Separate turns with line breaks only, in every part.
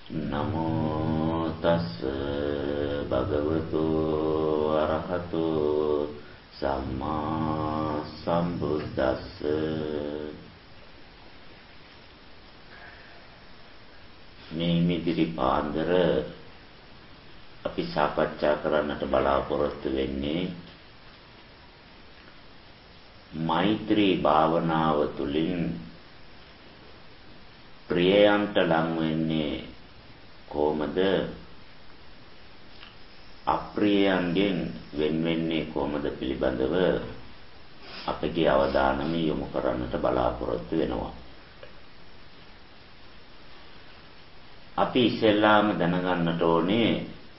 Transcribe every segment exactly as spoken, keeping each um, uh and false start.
නමෝ තස් භගවතු අරහතු සම්මා සම්බුද්දස්ස. මේ මිදිරි පාන්දර අපි සාකච්ඡා කරන්නට බලාපොරොත්තු වෙන්නේ මෛත්‍රී භාවනාව තුළින් ප්‍රියයන්ට ලං වෙන්නේ කොහොමද, අප්‍රියයන්ගෙන් වෙන් වෙන්නේ කොහොමද පිළිබඳව අපගේ අවධානම යොමු කරන්නට බලාපොරොත්තු වෙනවා. අපි ඉස්සෙල්ලාම දැනගන්නට ඕනේ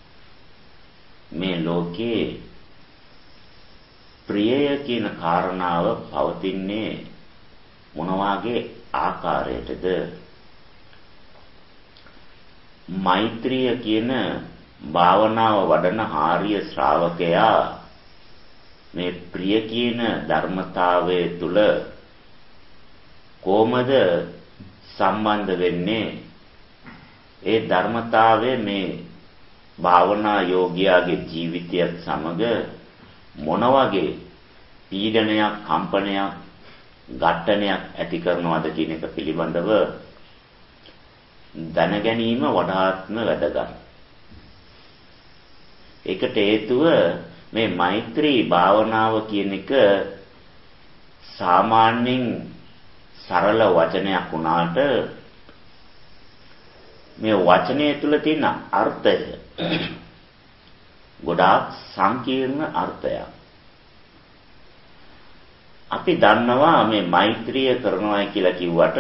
මේ ලෝකේ ප්‍රියය කියන කාරණාව පවතින්නේ මොන වාගේ ආකාරයටද? මෛත්‍රිය කියන භාවනාව වඩන ආර්ය ශ්‍රාවකයා මේ ප්‍රිය කියන ධර්මතාවයේ තුල කොහොමද සම්බන්ධ වෙන්නේ? ඒ ධර්මතාවය මේ භාවනා යෝගියාගේ ජීවිතයත් සමග මොන වගේ පීඩනයක්, කම්පනයක්, ඝට්ටනයක් ඇති කරනවද කියන එක පිළිබඳව දැන ගැනීම වඩාත්ම වැදගත්. ඒකට හේතුව මේ මෛත්‍රී භාවනාව කියන එක සාමාන්‍යයෙන් සරල වචනයක් වුණාට මේ වචනය තුල තියෙන අර්ථය ගොඩාක් සංකීර්ණ අර්ථයක්. අපි දන්නවා මේ මෛත්‍රිය කරනවා කියලා කිව්වට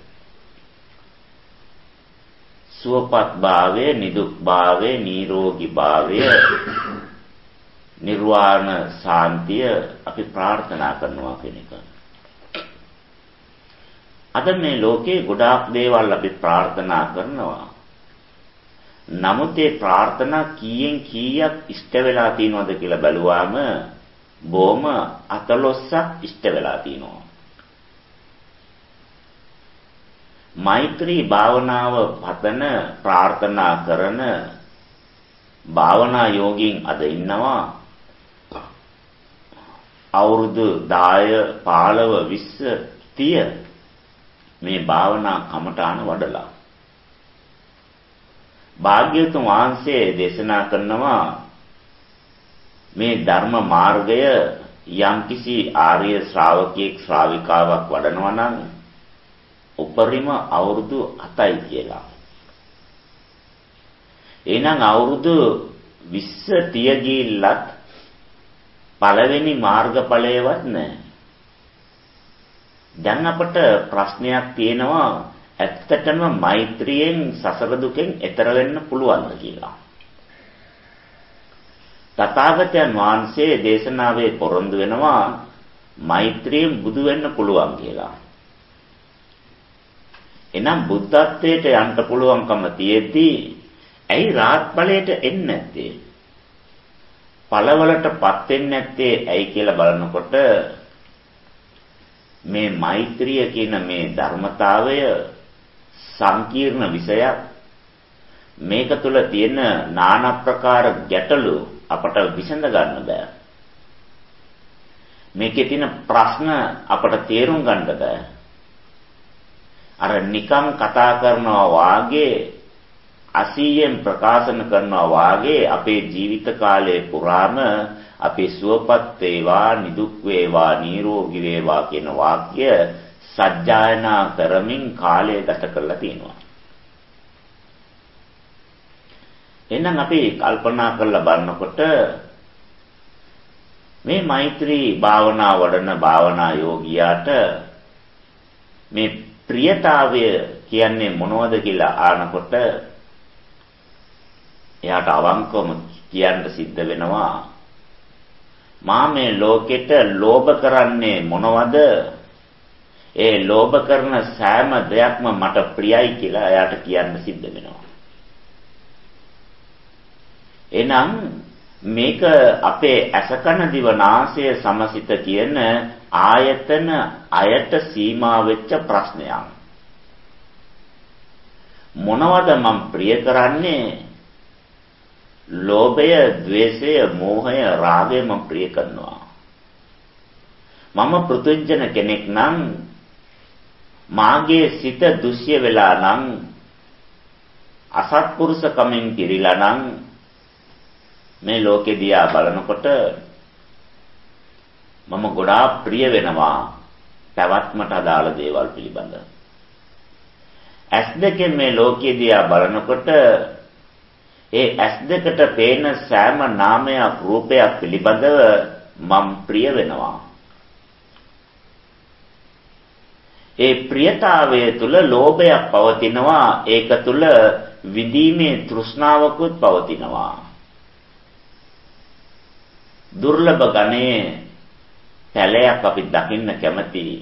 සුවපත් භාවය, නිදුක් භාවය, නිරෝගී භාවය, නිර්වාණ සාන්තිය අපි ප්‍රාර්ථනා කරනවා කියන එක. අද මේ ලෝකේ ගොඩාක් දේවල් අපි ප්‍රාර්ථනා කරනවා. නමුත් ඒ ප්‍රාර්ථනා කීයෙන් කීයක් ඉෂ්ට වෙලා තියෙනවද කියලා බැලුවාම බොහොම අතලොස්සක් ඉෂ්ට වෙලා තියෙනවා. මෛත්‍රී භාවනාව පතන, ප්‍රාර්ථනා කරන භාවනා යෝගීන් අද ඉන්නවා අවුරුදු දහය, පහළොව, විස්ස, තිහ මේ භාවනා කමඨාන වඩලා. භාග්‍යවතුන් වහන්සේ දේශනා කරනවා මේ ධර්ම මාර්ගය යම්කිසි ආර්ය ශ්‍රාවකෙක්, ශ්‍රාවිකාවක් වඩනවා නම් උපරිම අවුරුදු හතයි කියලා. එහෙනම් අවුරුදු විස්ස තිහ ගිල්ලත් පළවෙනි මාර්ගඵලයවත් නැහැ. දැන් අපට ප්‍රශ්නයක් තියෙනවා, ඇත්තටම මෛත්‍රියෙන් සසර දුකෙන් එතර වෙන්න පුළුවන්ද කියලා. තථාගතයන් වහන්සේ දේශනාවේ පොරොන්දු වෙනවා මෛත්‍රියෙන් බුදු වෙන්න පුළුවන් කියලා. එනම් බුද්ධත්වයට යන්න පුළුවන්කම තියෙද්දී ඇයි රාහත් ඵලයට එන්නේ නැත්තේ? ඵලවලටපත් වෙන්නේ නැත්තේ ඇයි කියලා බලනකොට මේ මෛත්‍රිය කියන මේ ධර්මතාවය සංකීර්ණ විෂයක්. මේක තුල තියෙන নানা ප්‍රකාර ගැටලු අපට විසඳ ගන්න බෑ. මේකේ තියෙන ප්‍රශ්න අපට තේරුම් ගන්න බෑ. අර නිකම් කතා කරනවා වාගේ, අසීයෙන් ප්‍රකාශන කරනවා වාගේ අපේ ජීවිත කාලය පුරාම අපි සුවපත් වේවා, නිදුක් වේවා, නිරෝගී වේවා කියන වාක්‍ය සජ්ජායනා කරමින් කාලය ගත කරලා තියෙනවා. එහෙනම් අපි කල්පනා කරලා බලනකොට මේ මෛත්‍රී භාවනා වඩන භාවනා යෝගියාට මේ ප්‍රියතාවය කියන්නේ මොනවද කියලා ආනකොට එයාට අවංකවම කියන්න සිද්ධ වෙනවා, මා මේ ලෝකෙට ලෝභ කරන්නේ මොනවද? ඒ ලෝභ කරන සෑම දෙයක්ම මට ප්‍රියයි කියලා එයාට කියන්න සිද්ධ වෙනවා. එහෙනම් මේක අපේ අසකන දිව නාසය සමසිත කියන ආයතන අයට සීමා වෙච්ච ප්‍රශ්නයක්. මොනවද මම ප්‍රිය කරන්නේ? ලෝභය, ద్వේෂය, මෝහය, රාගය මම ප්‍රිය කරනවා. මම පෘථුජන කෙනෙක් නම් මාගේ සිත දුස්ය වෙලා නම් අසත්පුරුෂ කමෙන් කිරිලා නම් මේ ලෝකෙ දිහා බලනකොට මම ගොඩාක් ප්‍රිය වෙනවා පැවැත්මට අදාළ දේවල් පිළිබඳ. ඇස් දෙකෙන් මේ ලෝකෙ දිහා බලනකොට ඒ ඇස් දෙකට පේන සෑම නාමයක් රූපයක් පිළිබඳව මම ප්‍රිය වෙනවා. ඒ ප්‍රියතාවය තුල ලෝභයක් පවතිනවා. ඒක තුල විදීමේ තෘෂ්ණාවකුත් පවතිනවා. දුර්ලභ ගණේ පැලයක් අපි දකින්න කැමතියි.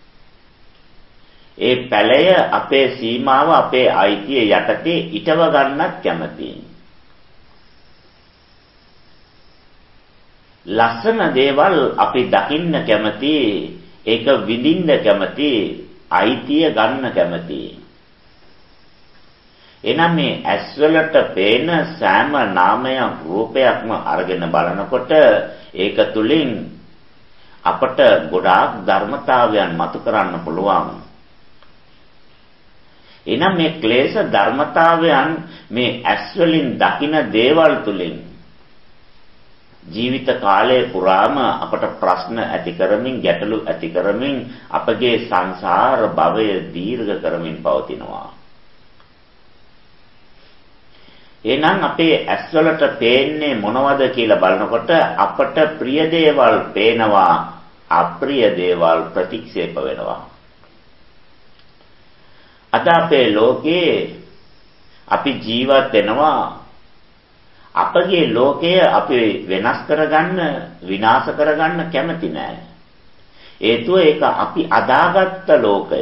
ඒ පැලය අපේ සීමාව අපේ අයිතිය යටතේ ඉටව ගන්නත් කැමතියි. ලස්සන දේවල් අපි දකින්න කැමතියි. ඒක විඳින්න කැමතියි. අයිතිය ගන්න කැමතියි. එනම් මේ ඇස්වලට පේන සෑම නාමයක් රූපයක්ම අරගෙන බලනකොට ඒක තුලින් අපට ගොඩාක් ධර්මතාවයන් මතු කරන්න පුළුවන්. එනම් මේ ක්ලේශ ධර්මතාවයන් මේ ඇස්වලින් දකින දේවල් තුලින් ජීවිත කාලය පුරාම අපට ප්‍රශ්න ඇති කරමින් ගැටලු ඇති කරමින් අපගේ සංසාර භවය දීර්ඝ කරමින් පවතිනවා. එහෙනම් අපේ ඇස්වලට පේන්නේ මොනවද කියලා බලනකොට අපට ප්‍රිය දේවල් පේනවා, අප්‍රිය දේවල් ප්‍රතික්ෂේප වෙනවා. අද අපේ ලෝකේ අපි ජීවත් වෙනවා අපගේ ලෝකය අපි වෙනස් කරගන්න, විනාශ කරගන්න කැමති නෑ. හේතුව ඒක අපි අදාගත්ත ලෝකය.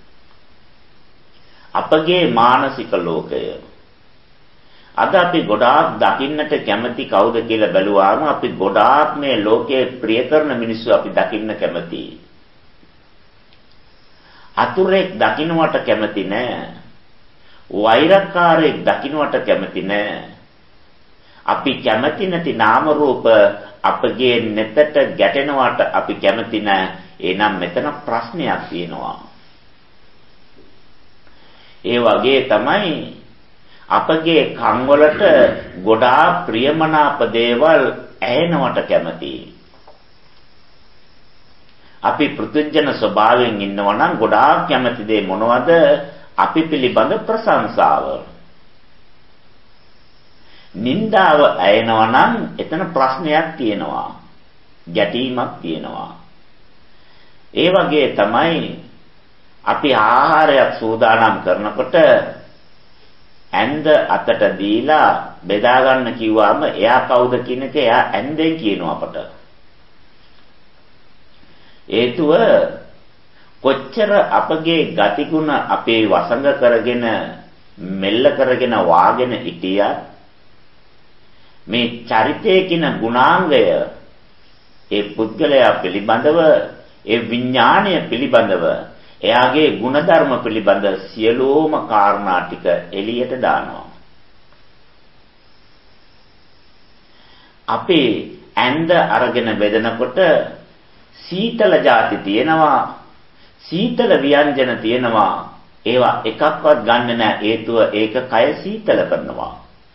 අපගේ මානසික ලෝකය. අද අපි ගොඩාක් දකින්නට කැමති කවුද කියලා බැලුවාම අපි ගොඩාක් මේ ලෝකයේ ප්‍රිය කරන මිනිස්සු අපි දකින්න කැමතියි. අතුරෙක් දකින්නවට කැමති නෑ. වෛරකාරයෙක් දකින්නවට කැමති නෑ. අපි කැමති නැති නාම රූප අපගේ නෙතට ගැටෙනවට අපි කැමති නෑ. එහෙනම් මෙතන ප්‍රශ්නයක් තියෙනවා. ඒ වගේ තමයි අපගේ කන් වලට ගොඩාක් ප්‍රියමනාප දේවල් ඇහෙනවට කැමතියි. අපි පෘථුජන ස්වභාවයෙන් ඉන්නවා නම් ගොඩාක් කැමති දේ මොනවද? අපි පිළිබඳ ප්‍රශංසාව. නින්දාව ඇයෙනවා නම් එතන ප්‍රශ්නයක් තියෙනවා. ගැටීමක් තියෙනවා. ඒ වගේ තමයි අපි ආහාරයක් සූදානම් කරනකොට ඇඳ අතට දීලා බෙදා ගන්න කිව්වම එයා කවුද කියන එක එයා ඇඳෙන් කියනවා අපට. හේතුව කොච්චර අපගේ ගතිගුණ අපේ වසඟ කරගෙන මෙල්ල කරගෙන වාගෙන හිටියත් මේ චරිතයේ කියන ගුණාංගය ඒ පුද්ගලයා පිළිබඳව ඒ විඥාණය පිළිබඳව එයාගේ ಗುಣධර්ම පිළිබඳ සියලුම කාරණා ටික එළියට දානවා. අපි ඇඳ අරගෙන බෙදනකොට සීතල ಜಾති තියෙනවා, සීතල ව්‍යංජන තියෙනවා. ඒවා එකක්වත් ගන්න නැහැ. හේතුව ඒක කය සීතල කරනවා.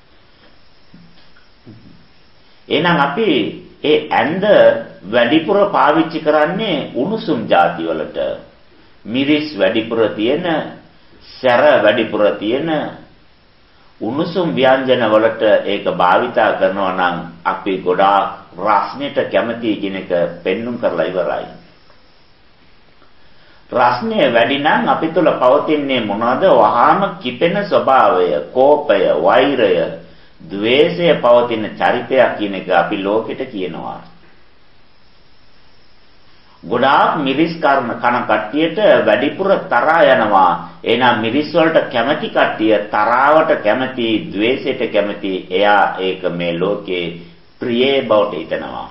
එහෙනම් අපි ඒ ඇඳ වැඩිපුර පාවිච්චි කරන්නේ උණුසුම් ಜಾති වලට. මිරිස් වැඩිපුර තියෙන, සැර වැඩිපුර තියෙන උණුසුම් ව්‍යංජන වලට ඒක භාවිතා කරනවා නම් අපි ගොඩාක් රස්නෙට කැමති කියන එක පෙන්눔 කරලා ඉවරයි. රස්නේ වැඩි නම් අපි තුල පවතින්නේ මොනවද? වහාම කිපෙන ස්වභාවය, කෝපය, වෛරය, ද්වේෂය පවතින චරිතයක් කියන එක අපි ලෝකෙට කියනවා. ගොඩාක් මිරිස් කර්ම කන කට්ටියට වැඩිපුර තරහා යනවා. එහෙනම් මිරිස් වලට කැමැති කට්ටිය තරාවට කැමැති, ද්වේෂයට කැමැති. එයා ඒක මේ ලෝකේ ප්‍රිය බවට හිතනවා.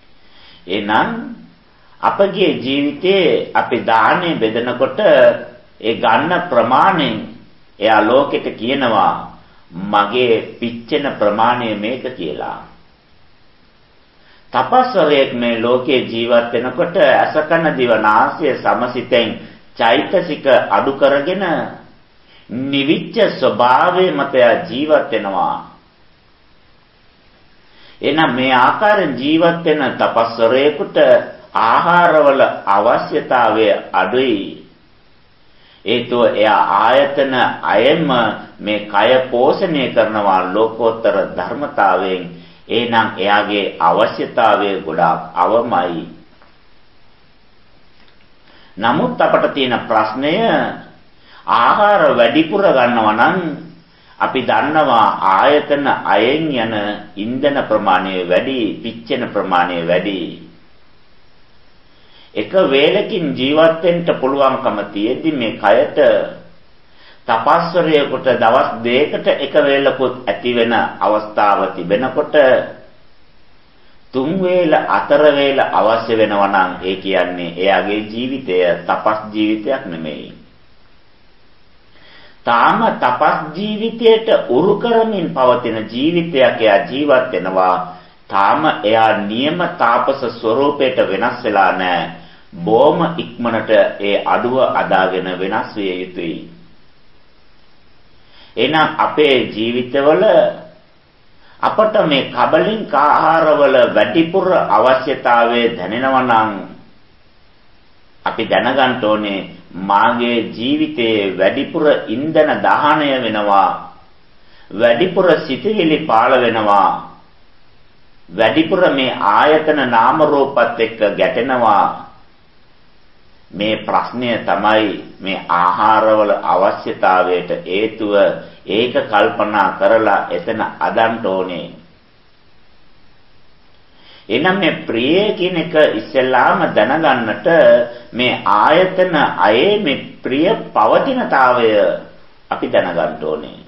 එහෙනම් අපගේ ජීවිතයේ අපි දාහනේ බෙදනකොට ඒ ගන්න ප්‍රමාණයෙන් එයා ලෝකෙට කියනවා මගේ පිච්චෙන ප්‍රමාණය මේක කියලා. තපස්වරයෙක් මේ ලෝකේ ජීවත් වෙනකොට අසකන දිවනාසය සමසිතෙන් චෛතසික අඩු කරගෙන නිවිච්ච ස්වභාවයේ මත ජීවත් වෙනවා. එහෙනම් මේ ආකාරයෙන් ජීවත් වෙන තපස්වරයෙකුට ආහාරවල අවශ්‍යතාවය අඩුයි. ඒතෝ එයා ආයතන අයම මේ කය පෝෂණය කරනවා ලෝකෝත්තර ධර්මතාවයෙන්. එහෙනම් එයාගේ අවශ්‍යතාවය ගොඩාක් අවමයි. නමුත් අපට තියෙන ප්‍රශ්නය ආහාර වැඩිපුර ගන්නවා නම් අපි දන්නවා ආයතන අයෙන් යන ඉන්ධන ප්‍රමාණය වැඩි, පිච්චෙන ප්‍රමාණය වැඩි. එක වේලකින් ජීවත් වෙන්න පුළුවන්කම තියෙද්දි මේ කයට තපස්වරයෙකුට දවස් දෙකකට එක වේලකුත් ඇති වෙන අවස්ථාව තිබෙනකොට තුන් වේල හතර වේල අවශ්‍ය වෙනවා නම් ඒ කියන්නේ එයාගේ ජීවිතය තපස් ජීවිතයක් නෙමෙයි. තාම තපස් ජීවිතයට උරු කරමින් පවතින ජීවිතයක් එයා ජීවත් වෙනවා. තාම එයා නියම තාපස ස්වરૂපයට වෙනස් වෙලා නැහැ. බොහොම ඉක්මනට ඒ අඩුව අදාගෙන වෙනස් විය යුතුයි. එහෙනම් අපේ ජීවිතවල අපට මේ කබලින්ක ආහාරවල වැඩිපුර අවශ්‍යතාවය දැනෙනවා නම් අපි දැනගන්න ඕනේ මාගේ ජීවිතයේ වැඩිපුර ඉන්ධන දහනය වෙනවා, වැඩිපුර සිතිවිලි පාළ වෙනවා, වැඩිපුර මේ ආයතන නාම රූපත් එක්ක ගැටෙනවා. මේ ප්‍රශ්නය තමයි මේ ආහාරවල අවශ්‍යතාවයට හේතුව. ඒක කල්පනා කරලා එතන අදන්න ඕනේ. එනම් මේ ප්‍රිය කියන එක ඉස්සෙල්ලාම දැනගන්නට මේ ආයතන අයේ මේ ප්‍රිය පවතිනතාවය අපි දැනගන්න ඕනේ.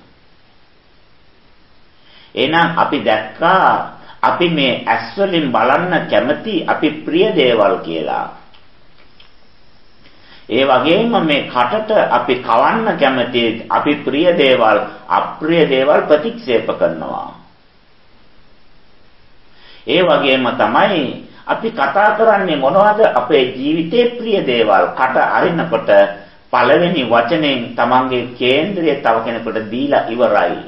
එහෙනම් අපි දැක්කා අපි මේ ඇස් වලින් බලන්න කැමති අපි ප්‍රිය දේවල් කියලා. ඒ වගේම මේ කටට අපි කවන්න කැමති අපි ප්‍රිය දේවල් අප්‍රිය දේවල් ප්‍රතික්ෂේප කරනවා. ඒ වගේම තමයි අපි කතා කරන්නේ මොනවද අපේ ජීවිතේ ප්‍රිය දේවල් කට අරිනකොට පළවෙනි වචනෙන් තමන්ගේ කේන්ද්‍රය තව කෙනෙකුට දීලා ඉවරයි.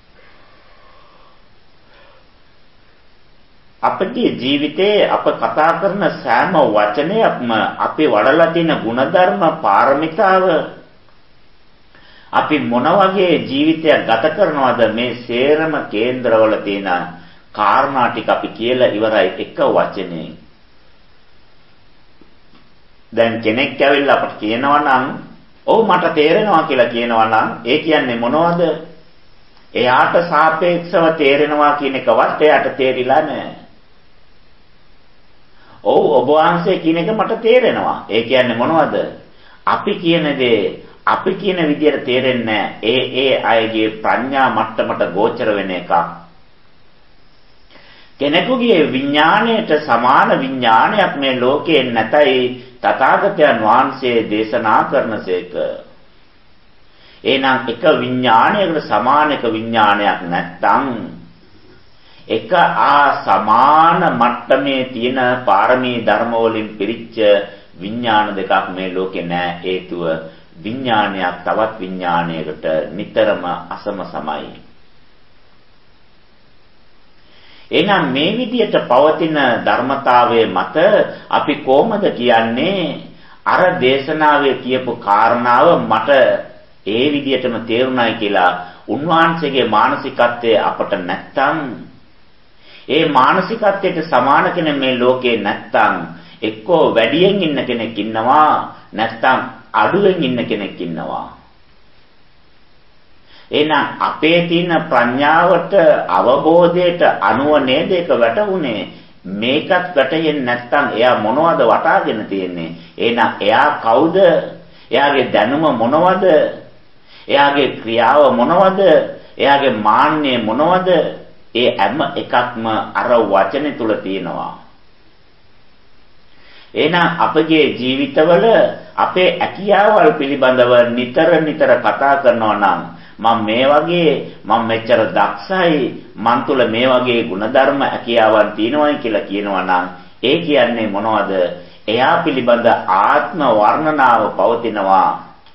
අපේ ජීවිතේ අප කතා කරන සෑම වචනයක්ම අපි වඩලා තියෙන ಗುಣධර්ම පාරමිතාව අපි මොන වගේ ජීවිතයක් ගත කරනවද මේ සේරම කේන්ද්‍රවල තියෙන කාරණා ටික අපි කියලා ඉවරයි එක වචනේ. දැන් කෙනෙක් ඇවිල්ලා අපට කියනවා නම් ඔව් මට තේරෙනවා කියලා කියනවා නම් ඒ කියන්නේ මොනවද? එයාට සාපේක්ෂව තේරෙනවා කියන එකවත් එයාට තේරිලා නැහැ. ඔව් ඔබ වහන්සේ කියන එක මට තේරෙනවා. ඒ කියන්නේ මොනවද? අපි කියන දේ අපි කියන විදියට තේරෙන්නේ ඒ ඒ අයගේ ප්‍රඥා මට්ටමට ගෝචර වෙන එකක්. කෙනෙකුගේ විඥාණයට සමාන විඥානයක් මේ ලෝකේ නැතයි තථාගතයන් වහන්සේ දේශනා කරනසේක. එහෙනම් එක විඥානයකට සමාන එක විඥානයක් නැත්නම් එක ආ සමාන මට්ටමේ තියෙන පාරමී ධර්ම වලින් පිරිච්ච විඥාන දෙකක් මේ ලෝකේ නැහැ. හේතුව විඥානයක් තවත් විඥානයකට නිතරම අසම සමයි. එහෙනම් මේ විදියට පවතින ධර්මතාවයේ මත අපි කොහොමද කියන්නේ අර දේශනාවේ කියපු කාරණාව මට ඒ විදියටම තේරුණායි කියලා උන්වහන්සේගේ මානසිකත්වයේ අපට නැත්තම් ඒ මානසිකත්වයට සමාන කෙනෙක් මේ ලෝකේ නැත්තම් එක්කෝ වැඩියෙන් ඉන්න කෙනෙක් ඉන්නවා නැත්තම් අඩුවෙන් ඉන්න කෙනෙක් ඉන්නවා. එහෙනම් අපේ තියෙන ප්‍රඥාවට අවබෝධයට අනුව නේද ඒක වැටුනේ. මේකත් වැටෙන්නේ නැත්තම් එයා මොනවද වටාගෙන තියෙන්නේ? එහෙනම් එයා කවුද? එයාගේ දැනුම මොනවද? එයාගේ ක්‍රියාව මොනවද? එයාගේ මාන්නය මොනවද? ඒ හැම එකක්ම අර වචනේ තුල තියෙනවා. එහෙනම් අපගේ ජීවිතවල අපේ හැකියාවල් පිළිබඳව නිතර නිතර කතා කරනවා නම් මම මේ වගේ මම මෙච්චර දක්ෂයි මන් තුල මේ වගේ ಗುಣධර්ම හැකියාවන් තියෙනවායි කියලා කියනවා නම් ඒ කියන්නේ මොනවද? එයා පිළිබඳ ආත්ම වර්ණනාව පවතිනවා.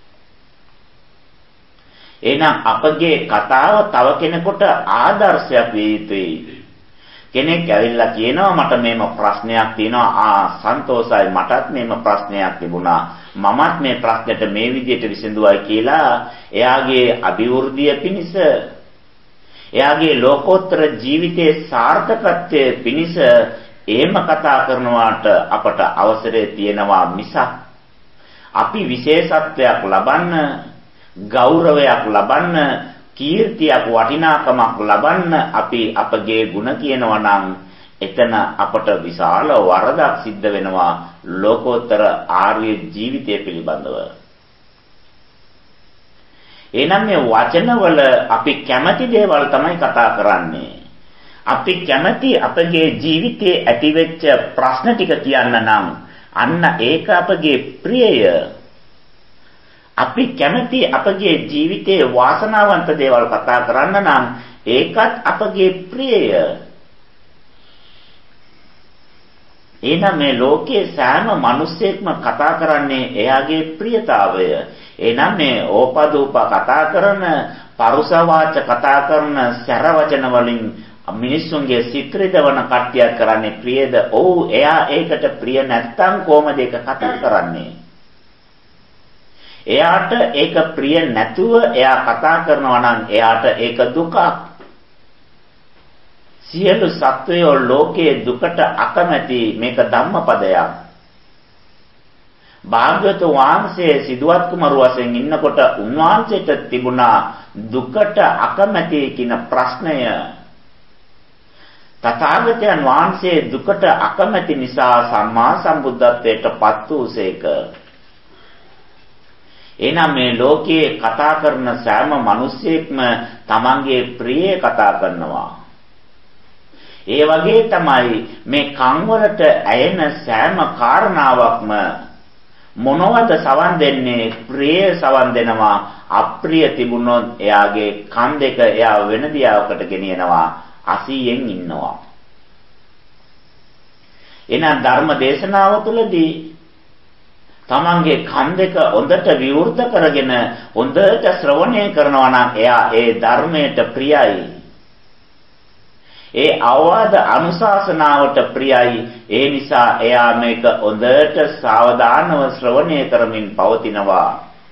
එහෙනම් අපගේ කතාව තව කෙනෙකුට ආදර්ශයක් විය යුතුයි. කෙනෙක් ඇවිල්ලා කියනවා මට මේම ප්‍රශ්නයක් තියෙනවා. ආ සන්තෝසයි මටත් මේම ප්‍රශ්නයක් තිබුණා. මමත් මේ ප්‍රශ්නෙට මේ විදිහට විසඳුවයි කියලා එයාගේ අභිවෘද්ධිය පිණිස එයාගේ ලෝකෝත්තර ජීවිතයේ සාර්ථකත්වයේ පිණිස එහෙම කතා කරනවාට අපට අවසරය තියෙනවා මිසක් අපි විශේෂත්වයක් ලබන්න, ගෞරවයක් ලබන්න, කීර්තියක් වටිනාකමක් ලබන්න අපි අපගේ ಗುಣ කියනවා නම් එතන අපට විශාල වරදක් සිද්ධ වෙනවා ලෝකෝත්තර ආර්ය ජීවිතය පිළිබඳව. එනම් මේ වචනවල අපි කැමති දේවල් තමයි කතා කරන්නේ. අපි කැමති අපගේ ජීවිතයේ ඇතිවෙච්ච ප්‍රශ්න ටික කියන්න නම් අන්න ඒක අපගේ ප්‍රියය. අපි කැමති අපගේ ජීවිතයේ වාසනාවන්ත දේවල් කතා කරන්න නම් ඒකත් අපගේ ප්‍රියය. එහෙනම් මේ ලෝකයේ සෑම මිනිසෙක්ම කතා කරන්නේ එයාගේ ප්‍රියතාවය. එහෙනම් මේ ඕපදූප කතා කරන, පරුස වාච කතා කරන, සැර වචන වලින් මිනිස්සුන්ගේ සිත් රිදවන කට්ටියක් කරන්නේ ප්‍රියද? ඔව්, එයා ඒකට ප්‍රිය නැත්තම් කොහමද ඒක කතා කරන්නේ? එයාට ඒක ප්‍රිය නැතුව එයා කතා කරනවා නම් එයාට ඒක දුකක්. සියලු සත්වයෝ ලෝකයේ දුකට අකමැති. මේක ධම්මපදයක්. භාග්‍යවතුන් වහන්සේ සිදුවත් කුමරු වශයෙන් ඉන්නකොට උන්වහන්සේට තිබුණා දුකට අකමැති කියන ප්‍රශ්නය. තථාගතයන් වහන්සේ දුකට අකමැති නිසා සම්මා සම්බුද්ධත්වයට පත් වූසේක. එනම් මේ ලෝකයේ කතා කරන සෑම මිනිසෙක්ම තමන්ගේ ප්‍රිය කතා කරනවා. ඒ වගේ තමයි මේ කන් වලට ඇයෙන සෑම කාරණාවක්ම මොනවද සවන් දෙන්නේ? ප්‍රිය සවන් දෙනවා. අප්‍රිය තිබුණොත් එයාගේ කන් දෙක එයා වෙන දියාවකට ගෙනියනවා. අසීයෙන් ඉන්නවා. එහෙනම් ධර්ම දේශනාව තුළදී තමන්ගේ කන් දෙක හොඳට විවෘත කරගෙන හොඳට ශ්‍රවණය කරනවා නම් එයා ඒ ධර්මයට ප්‍රියයි. ඒ අවවාද අනුශාසනාවට ප්‍රියයි. ඒ නිසා එයා මේක හොඳට සාවධානව ශ්‍රවණය කරමින් පවතිනවා.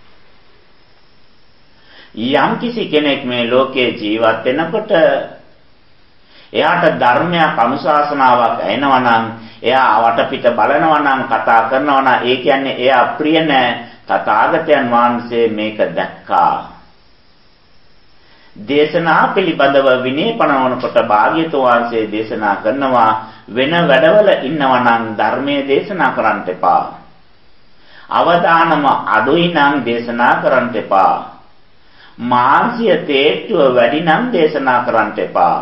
යම්කිසි කෙනෙක් මේ ලෝකේ ජීවත් වෙනකොට එයාට ධර්මයක් අනුශාසනාවක් ඇහෙනවා නම් එයා වටපිට බලනවා නම් කතා කරනවා නම් ඒ කියන්නේ එයා ප්‍රිය නැහැ. තථාගතයන් වහන්සේ මේක දැක්කා. දේශනා පිළිබඳව විනය පනවනකොට භාග්‍යවතුන් වහන්සේ දේශනා කරනවා වෙන වැඩවල ඉන්නවා නම් ධර්මයේ දේශනා කරන්න එපා. අවදානම අඩුයි නම් දේශනා කරන්න එපා. මාංශය තේට්ටුව වැඩි නම් දේශනා කරන්න එපා.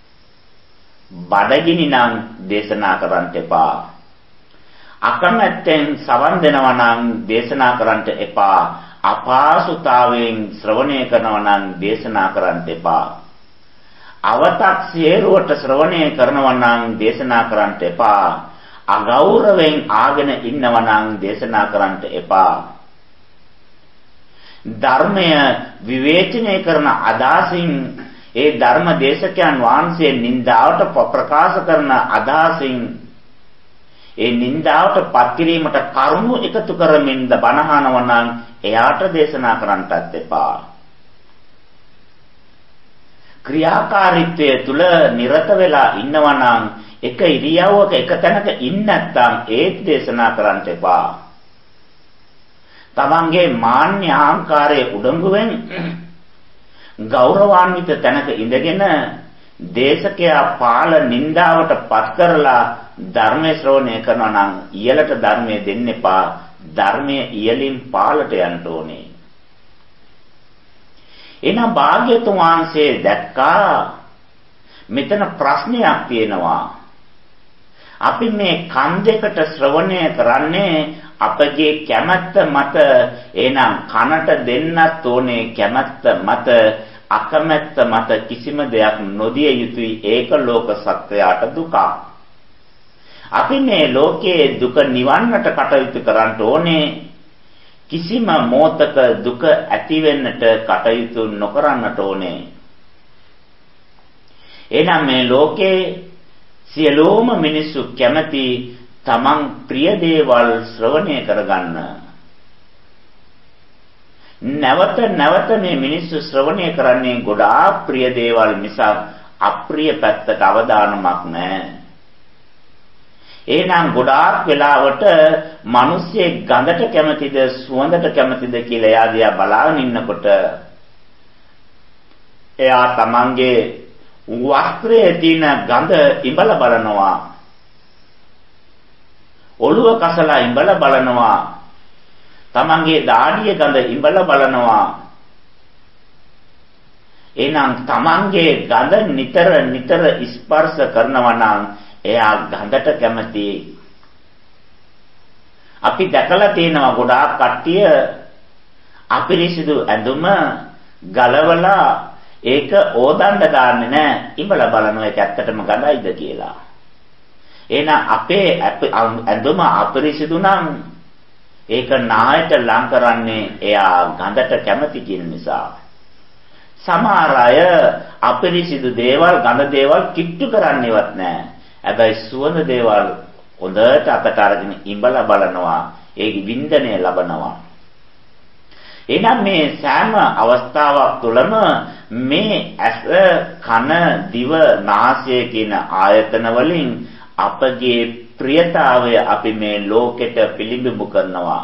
බඩගිනි නම් දේශනා කරන්න එපා. අකමැත්තෙන් සවන් දෙනවා නම් දේශනා කරන්න එපා. අපහසුතාවයෙන් ශ්‍රවණය කරනවා නම් දේශනා කරන්න එපා. අවතක් සියරුවට ශ්‍රවණය කරනවා නම් දේශනා කරන්න එපා. අගෞරවයෙන් ආගෙන ඉන්නවා නම් දේශනා කරන්න එපා. ධර්මය විවේචනය කරන අදහසින් ඒ ධර්ම දේශකයන් වහන්සේ නින්දාවට ප්‍රකාශ කරන අදහසින් ඒ නින්දාවට පත් කිරීමට කරුණු එකතු කරමින් බණහනවා නම් එයාට දේශනා කරන්නටත් එපා. ක්‍රියාකාරීත්වය තුල නිරත වෙලා ඉන්නවා නම් එක ඉරියව්වක එක තැනක ඉන්නේ නැත්නම් ඒත් දේශනා කරන්නට එපා. තමන්ගේ මාන්‍ය අහංකාරයේ උඩඟුවෙන් ගෞරවාන්විත තැනක ඉඳගෙන දේශකයා පාල නින්දාවට පත් කරලා ධර්මයේ ශ්‍රවණය කරනවා නම් ඉයලට ධර්මයේ දෙන්න එපා. ධර්මයේ ඉයලින් පාලට යන්න ඕනේ. එනම් භාග්‍යතුන් වහන්සේ දැක්කා මෙතන ප්‍රශ්නයක් තියෙනවා. අපි මේ කන් දෙකට ශ්‍රවණය කරන්නේ අපගේ කැමැත්ත මත. එහෙනම් කනට දෙන්නත් ඕනේ කැමැත්ත මත. අකමැත්ත මත කිසිම දෙයක් නොදිය යුතුයි. ඒක ලෝක සත්‍යයට දුක. අපි මේ ලෝකයේ දුක නිවන්නට කටයුතු කරන්න ඕනේ. කිසිම මොහතක දුක ඇති වෙන්නට කටයුතු නොකරන්නට ඕනේ. එහෙනම් මේ ලෝකේ සියලුම මිනිස්සු කැමති තමන් ප්‍රිය දේවල් ශ්‍රවණය කරගන්න. නැවත නැවත මේ මිනිස්සු ශ්‍රවණය කරන්නේ ගොඩාක් ප්‍රිය දේවල් මිසක් අප්‍රිය පැත්තට අවධානමක් නැහැ. එහෙනම් ගොඩාක් වෙලාවට මිනිස්සේ ගඳට කැමතිද සුවඳට කැමතිද කියලා එයා දිහා බලාගෙන ඉන්නකොට එයා තමන්ගේ වස්ත්‍රයේ තියෙන ගඳ ඉඹල බලනවා. ඔළුව කසලා ඉඹල බලනවා. තමන්ගේ දාඩිය ගඳ ඉඹල බලනවා. එහෙනම් තමන්ගේ ගඳ නිතර නිතර ස්පර්ශ කරනවා නම් එයා ගඳට කැමති. අපි දැකලා තියෙනවා ගොඩාක් කට්ටිය අපිරිසිදු ඇඳුම ගලවලා ඒක ඕදන්න දාන්නේ නැහැ. ඉඹලා බලනවා ඒක ඇත්තටම ගඳයිද කියලා. එහෙනම් අපේ ඇඳුම අපිරිසිදු නම් ඒක නායට ලං කරන්නේ එයා ගඳට කැමති කියන නිසා. සමහර අය අපිරිසිදු දේවල් ගඳ දේවල් කිට්ටු කරන්නේවත් නැහැ. හැබැයි සුවඳ දේවල් හොඳට අතට අරගෙන ඉඹලා බලනවා. ඒකේ වින්දනය ලබනවා. එහෙනම් මේ සෑම අවස්ථාවක් තුළම මේ ඇස, කන, දිව, නාසය කියන ආයතන වලින් අපගේ ප්‍රියතාවය අපි මේ ලෝකෙට පිළිඹු කරනවා.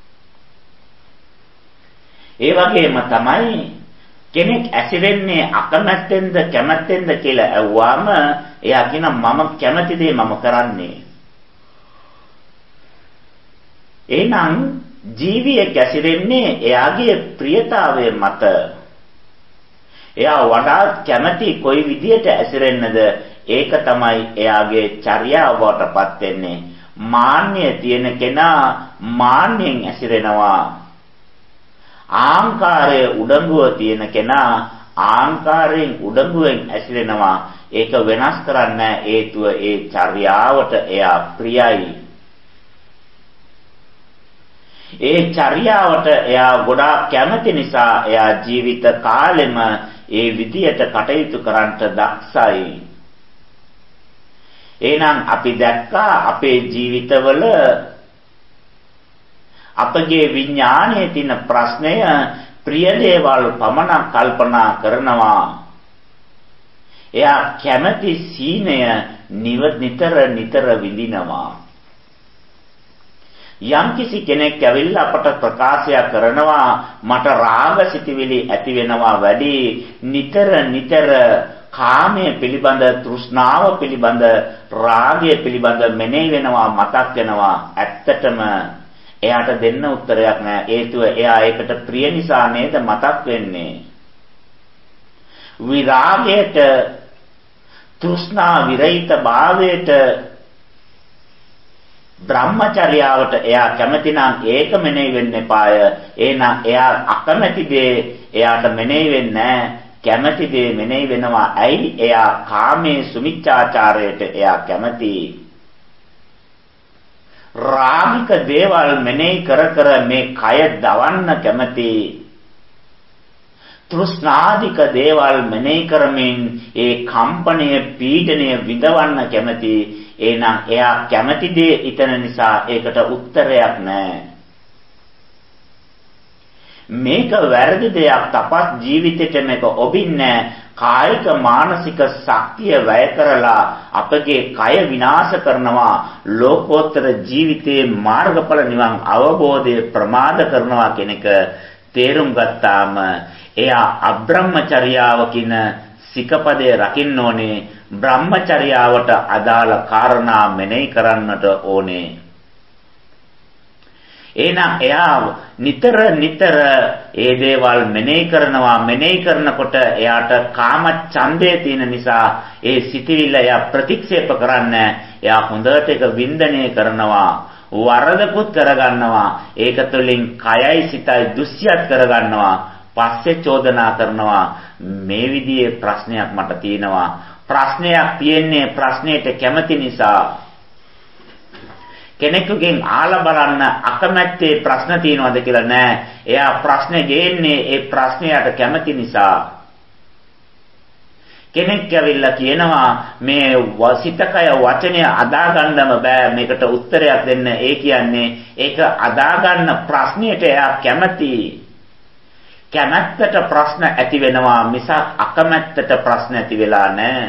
ඒ වගේම තමයි කෙනෙක් ඇසිරෙන්නේ අකමැත්තෙන්ද කැමැත්තෙන්ද කියලා ඇහුවාම එයා කියන මම කැමති දේ මම කරන්නේ. එහෙනම් ජීවියෙක් ඇසිරෙන්නේ එයාගේ ප්‍රියතාවය මත. එයා වඩාත් කැමති කොයි විදියට ඇසිරෙන්නද ඒක තමයි එයාගේ චර්යාව වටපත් වෙන්නේ. මාන්නය තියෙන කෙනා මාන්නෙන් ඇසිරෙනවා. ආංකාරයේ උඩඟුව තියෙන කෙනා ආංකාරයෙන් උඩඟුවෙන් ඇසිරෙනවා. ඒක වෙනස් කරන්න හේතුව ඒ චර්යාවට එයා ප්‍රියයි. ඒ චර්යාවට එයා ගොඩාක් කැමති නිසා එයා ජීවිත කාලෙම ඒ විදියට කටයුතු කරන්නට දක්ෂයි. එහෙනම් අපි දැක්කා අපේ ජීවිතවල අපගේ විඥානයේ තියෙන ප්‍රශ්නය ප්‍රිය දේවල් පමණක් කල්පනා කරනවා. එයා කැමැති සීනය නිතර නිතර විඳිනවා. යම්කිසි කෙනෙක් ඇවිල්ලා අපට ප්‍රකාශය කරනවා මට රාග සිතිවිලි ඇති වෙනවා වැඩි. නිතර නිතර කාමයේ පිළිබඳ තෘෂ්ණාව පිළිබඳ රාගය පිළිබඳ මෙනෙහි වෙනවා මතක් වෙනවා. ඇත්තටම එයාට දෙන්න උත්තරයක් නැහැ. හේතුව එයා ඒකට ප්‍රිය නිසා නේද මතක් වෙන්නේ. විරාගයට තෘෂ්ණා විරහිත භාවයට බ්‍රහ්මචර්යාවට එයා කැමති නම් ඒක මෙනෙහි වෙන්න එපාය. එහෙනම් එයා අකමැති දේ එයාට මෙනෙහි වෙන්නේ නැහැ. කැමැති දේ මෙනෙහි වෙනවා. ඇයි? එයා කාමයේ සුමිච්ඡාචාරයට එයා කැමති. රාගික දේවල් මෙනෙහි කර කර මේ කය දවන්න කැමති. තෘෂ්ණාදික දේවල් මෙනෙහි කරමින් ඒ කම්පණය පීඩණය විඳවන්න කැමති. එහෙනම් එයා කැමති දේ ඊතන නිසා ඒකට උත්තරයක් නැහැ. මේක වැරදි දෙයක්. තපස් ජීවිතේට මේක ඔබින්නේ කායික මානසික ශක්තිය වැය කරලා අපගේ කය විනාශ කරනවා. ලෝකෝත්තර ජීවිතයේ මාර්ගඵල නිවන් අවබෝධය ප්‍රමාද කරනවා කියන එක තේරුම් ගත්තාම එයා අබ්‍රහ්මචර්යාව කියන සිකපදේ රකින්න ඕනේ. බ්‍රහ්මචර්යාවට අදාළ කාරණා මෙනෙහි කරන්නට ඕනේ. එහෙනම් එයා නිතර නිතර ඒ දේවල් මෙනෙහි කරනවා මෙනෙහි කරනකොට එයාට කාම ඡන්දය තියෙන නිසා ඒ සිතිවිල්ල එයා ප්‍රතික්ෂේප කරන්නේ එයා හොඳට ඒක වින්දනය කරනවා වරදකුත් කරගන්නවා ඒක තුළින් කයයි සිතයි දුස්සියත් කරගන්නවා පස්සේ චෝදනා කරනවා මේ විදිහේ ප්‍රශ්නයක් මට තියෙනවා ප්‍රශ්නයක් තියෙන්නේ ප්‍රශ්නෙට කැමති නිසා කෙනෙකුගෙන් ආලා බලන්න අකමැත්තේ ප්‍රශ්න තියෙනවද කියලා නෑ. එයා ප්‍රශ්නේ ගේන්නේ ඒ ප්‍රශ්නයට කැමති නිසා. කෙනෙක් ඇවිල්ලා කියනවා මේ වසිතකය වචනය අදා ගන්නම බෑ මේකට උත්තරයක් දෙන්න. ඒ කියන්නේ ඒක අදා ගන්න ප්‍රශ්නෙට එයා කැමති. කැමැත්තට ප්‍රශ්න ඇති වෙනවා මිසක් අකමැත්තට ප්‍රශ්න ඇති වෙලා නෑ.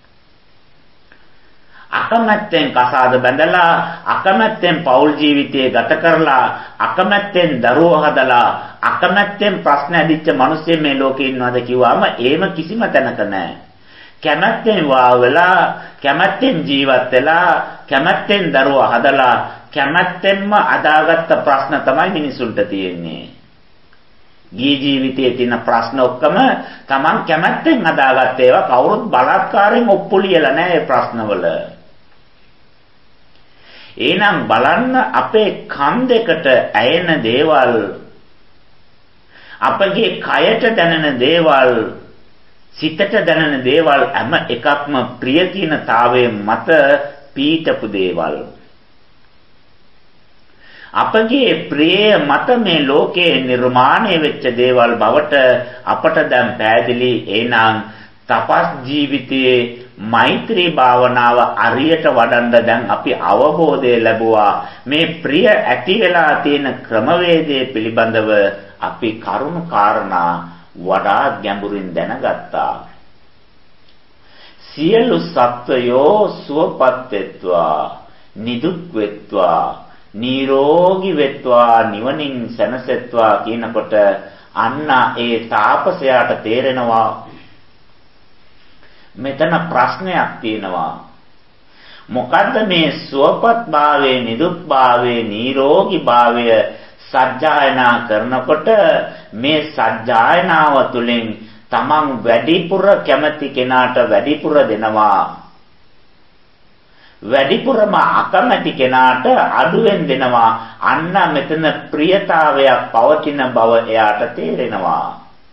අකමැත්තෙන් කසාද බැඳලා අකමැත්තෙන් පෞල් ජීවිතය ගත කරලා අකමැත්තෙන් දරුවෝ හදලා අකමැත්තෙන් ප්‍රශ්න ඇදිච්ච මිනිස්සු මේ ලෝකේ ඉන්නවද කිව්වම ඒම කිසිම තැනක නැහැ. කැමැත්තෙන් වාවලා කැමැත්තෙන් ජීවත් වෙලා කැමැත්තෙන් දරුවෝ හදලා කැමැත්තෙන්ම අදාගත්ත ප්‍රශ්න තමයි මිනිසුන්ට තියෙන්නේ. ගිහි ජීවිතයේ තියෙන ප්‍රශ්න ඔක්කොම Taman කැමැත්තෙන් අදාගත්ත ඒවා කවුරුත් බලාත්කාරයෙන් ඔප්පු ලියලා නැහැ මේ ප්‍රශ්නවල. එහෙනම් බලන්න අපේ කන් දෙකට ඇයෙන දේවල් අපගේ කයට දැනෙන දේවල් සිතට දැනෙන දේවල් හැම එකක්ම ප්‍රිය කියන තාවයේ මත පීඨපු දේවල් අපගේ ප්‍රිය මත මේ ලෝකේ නිර්මාණය වෙච්ච දේවල් බවට අපට දැන් පැහැදිලි. එහෙනම් තපස් ජීවිතයේ මෛත්‍රී භාවනාව අරියට වඩන්න දැන් අපි අවබෝධය ලැබුවා. මේ ප්‍රිය ඇති වෙලා තියෙන ක්‍රමවේදය පිළිබඳව අපි කරුණු කාරණා වඩා ගැඹුරින් දැනගත්තා. සියලු සත්වයෝ සුවපත් වෙත්වා නිදුක් වෙත්වා නිරෝගී වෙත්වා නිවනින් සැනසෙත්වා කියනකොට අන්න ඒ තාපසයාට තේරෙනවා මෙතන ප්‍රශ්නයක් තියෙනවා. මොකද්ද මේ සුවපත් භාවයේ නිදුක් භාවයේ නිරෝගී භාවය සත්‍යයනා කරනකොට මේ සත්‍යයනාව තුළින් තමන් වැඩිපුර කැමති කෙනාට වැඩිපුර දෙනවා. වැඩිපුරම අකමැති කෙනාට අඩුවෙන් දෙනවා. අන්න මෙතන ප්‍රියතාවයක් පවතින බව එයාට තේරෙනවා.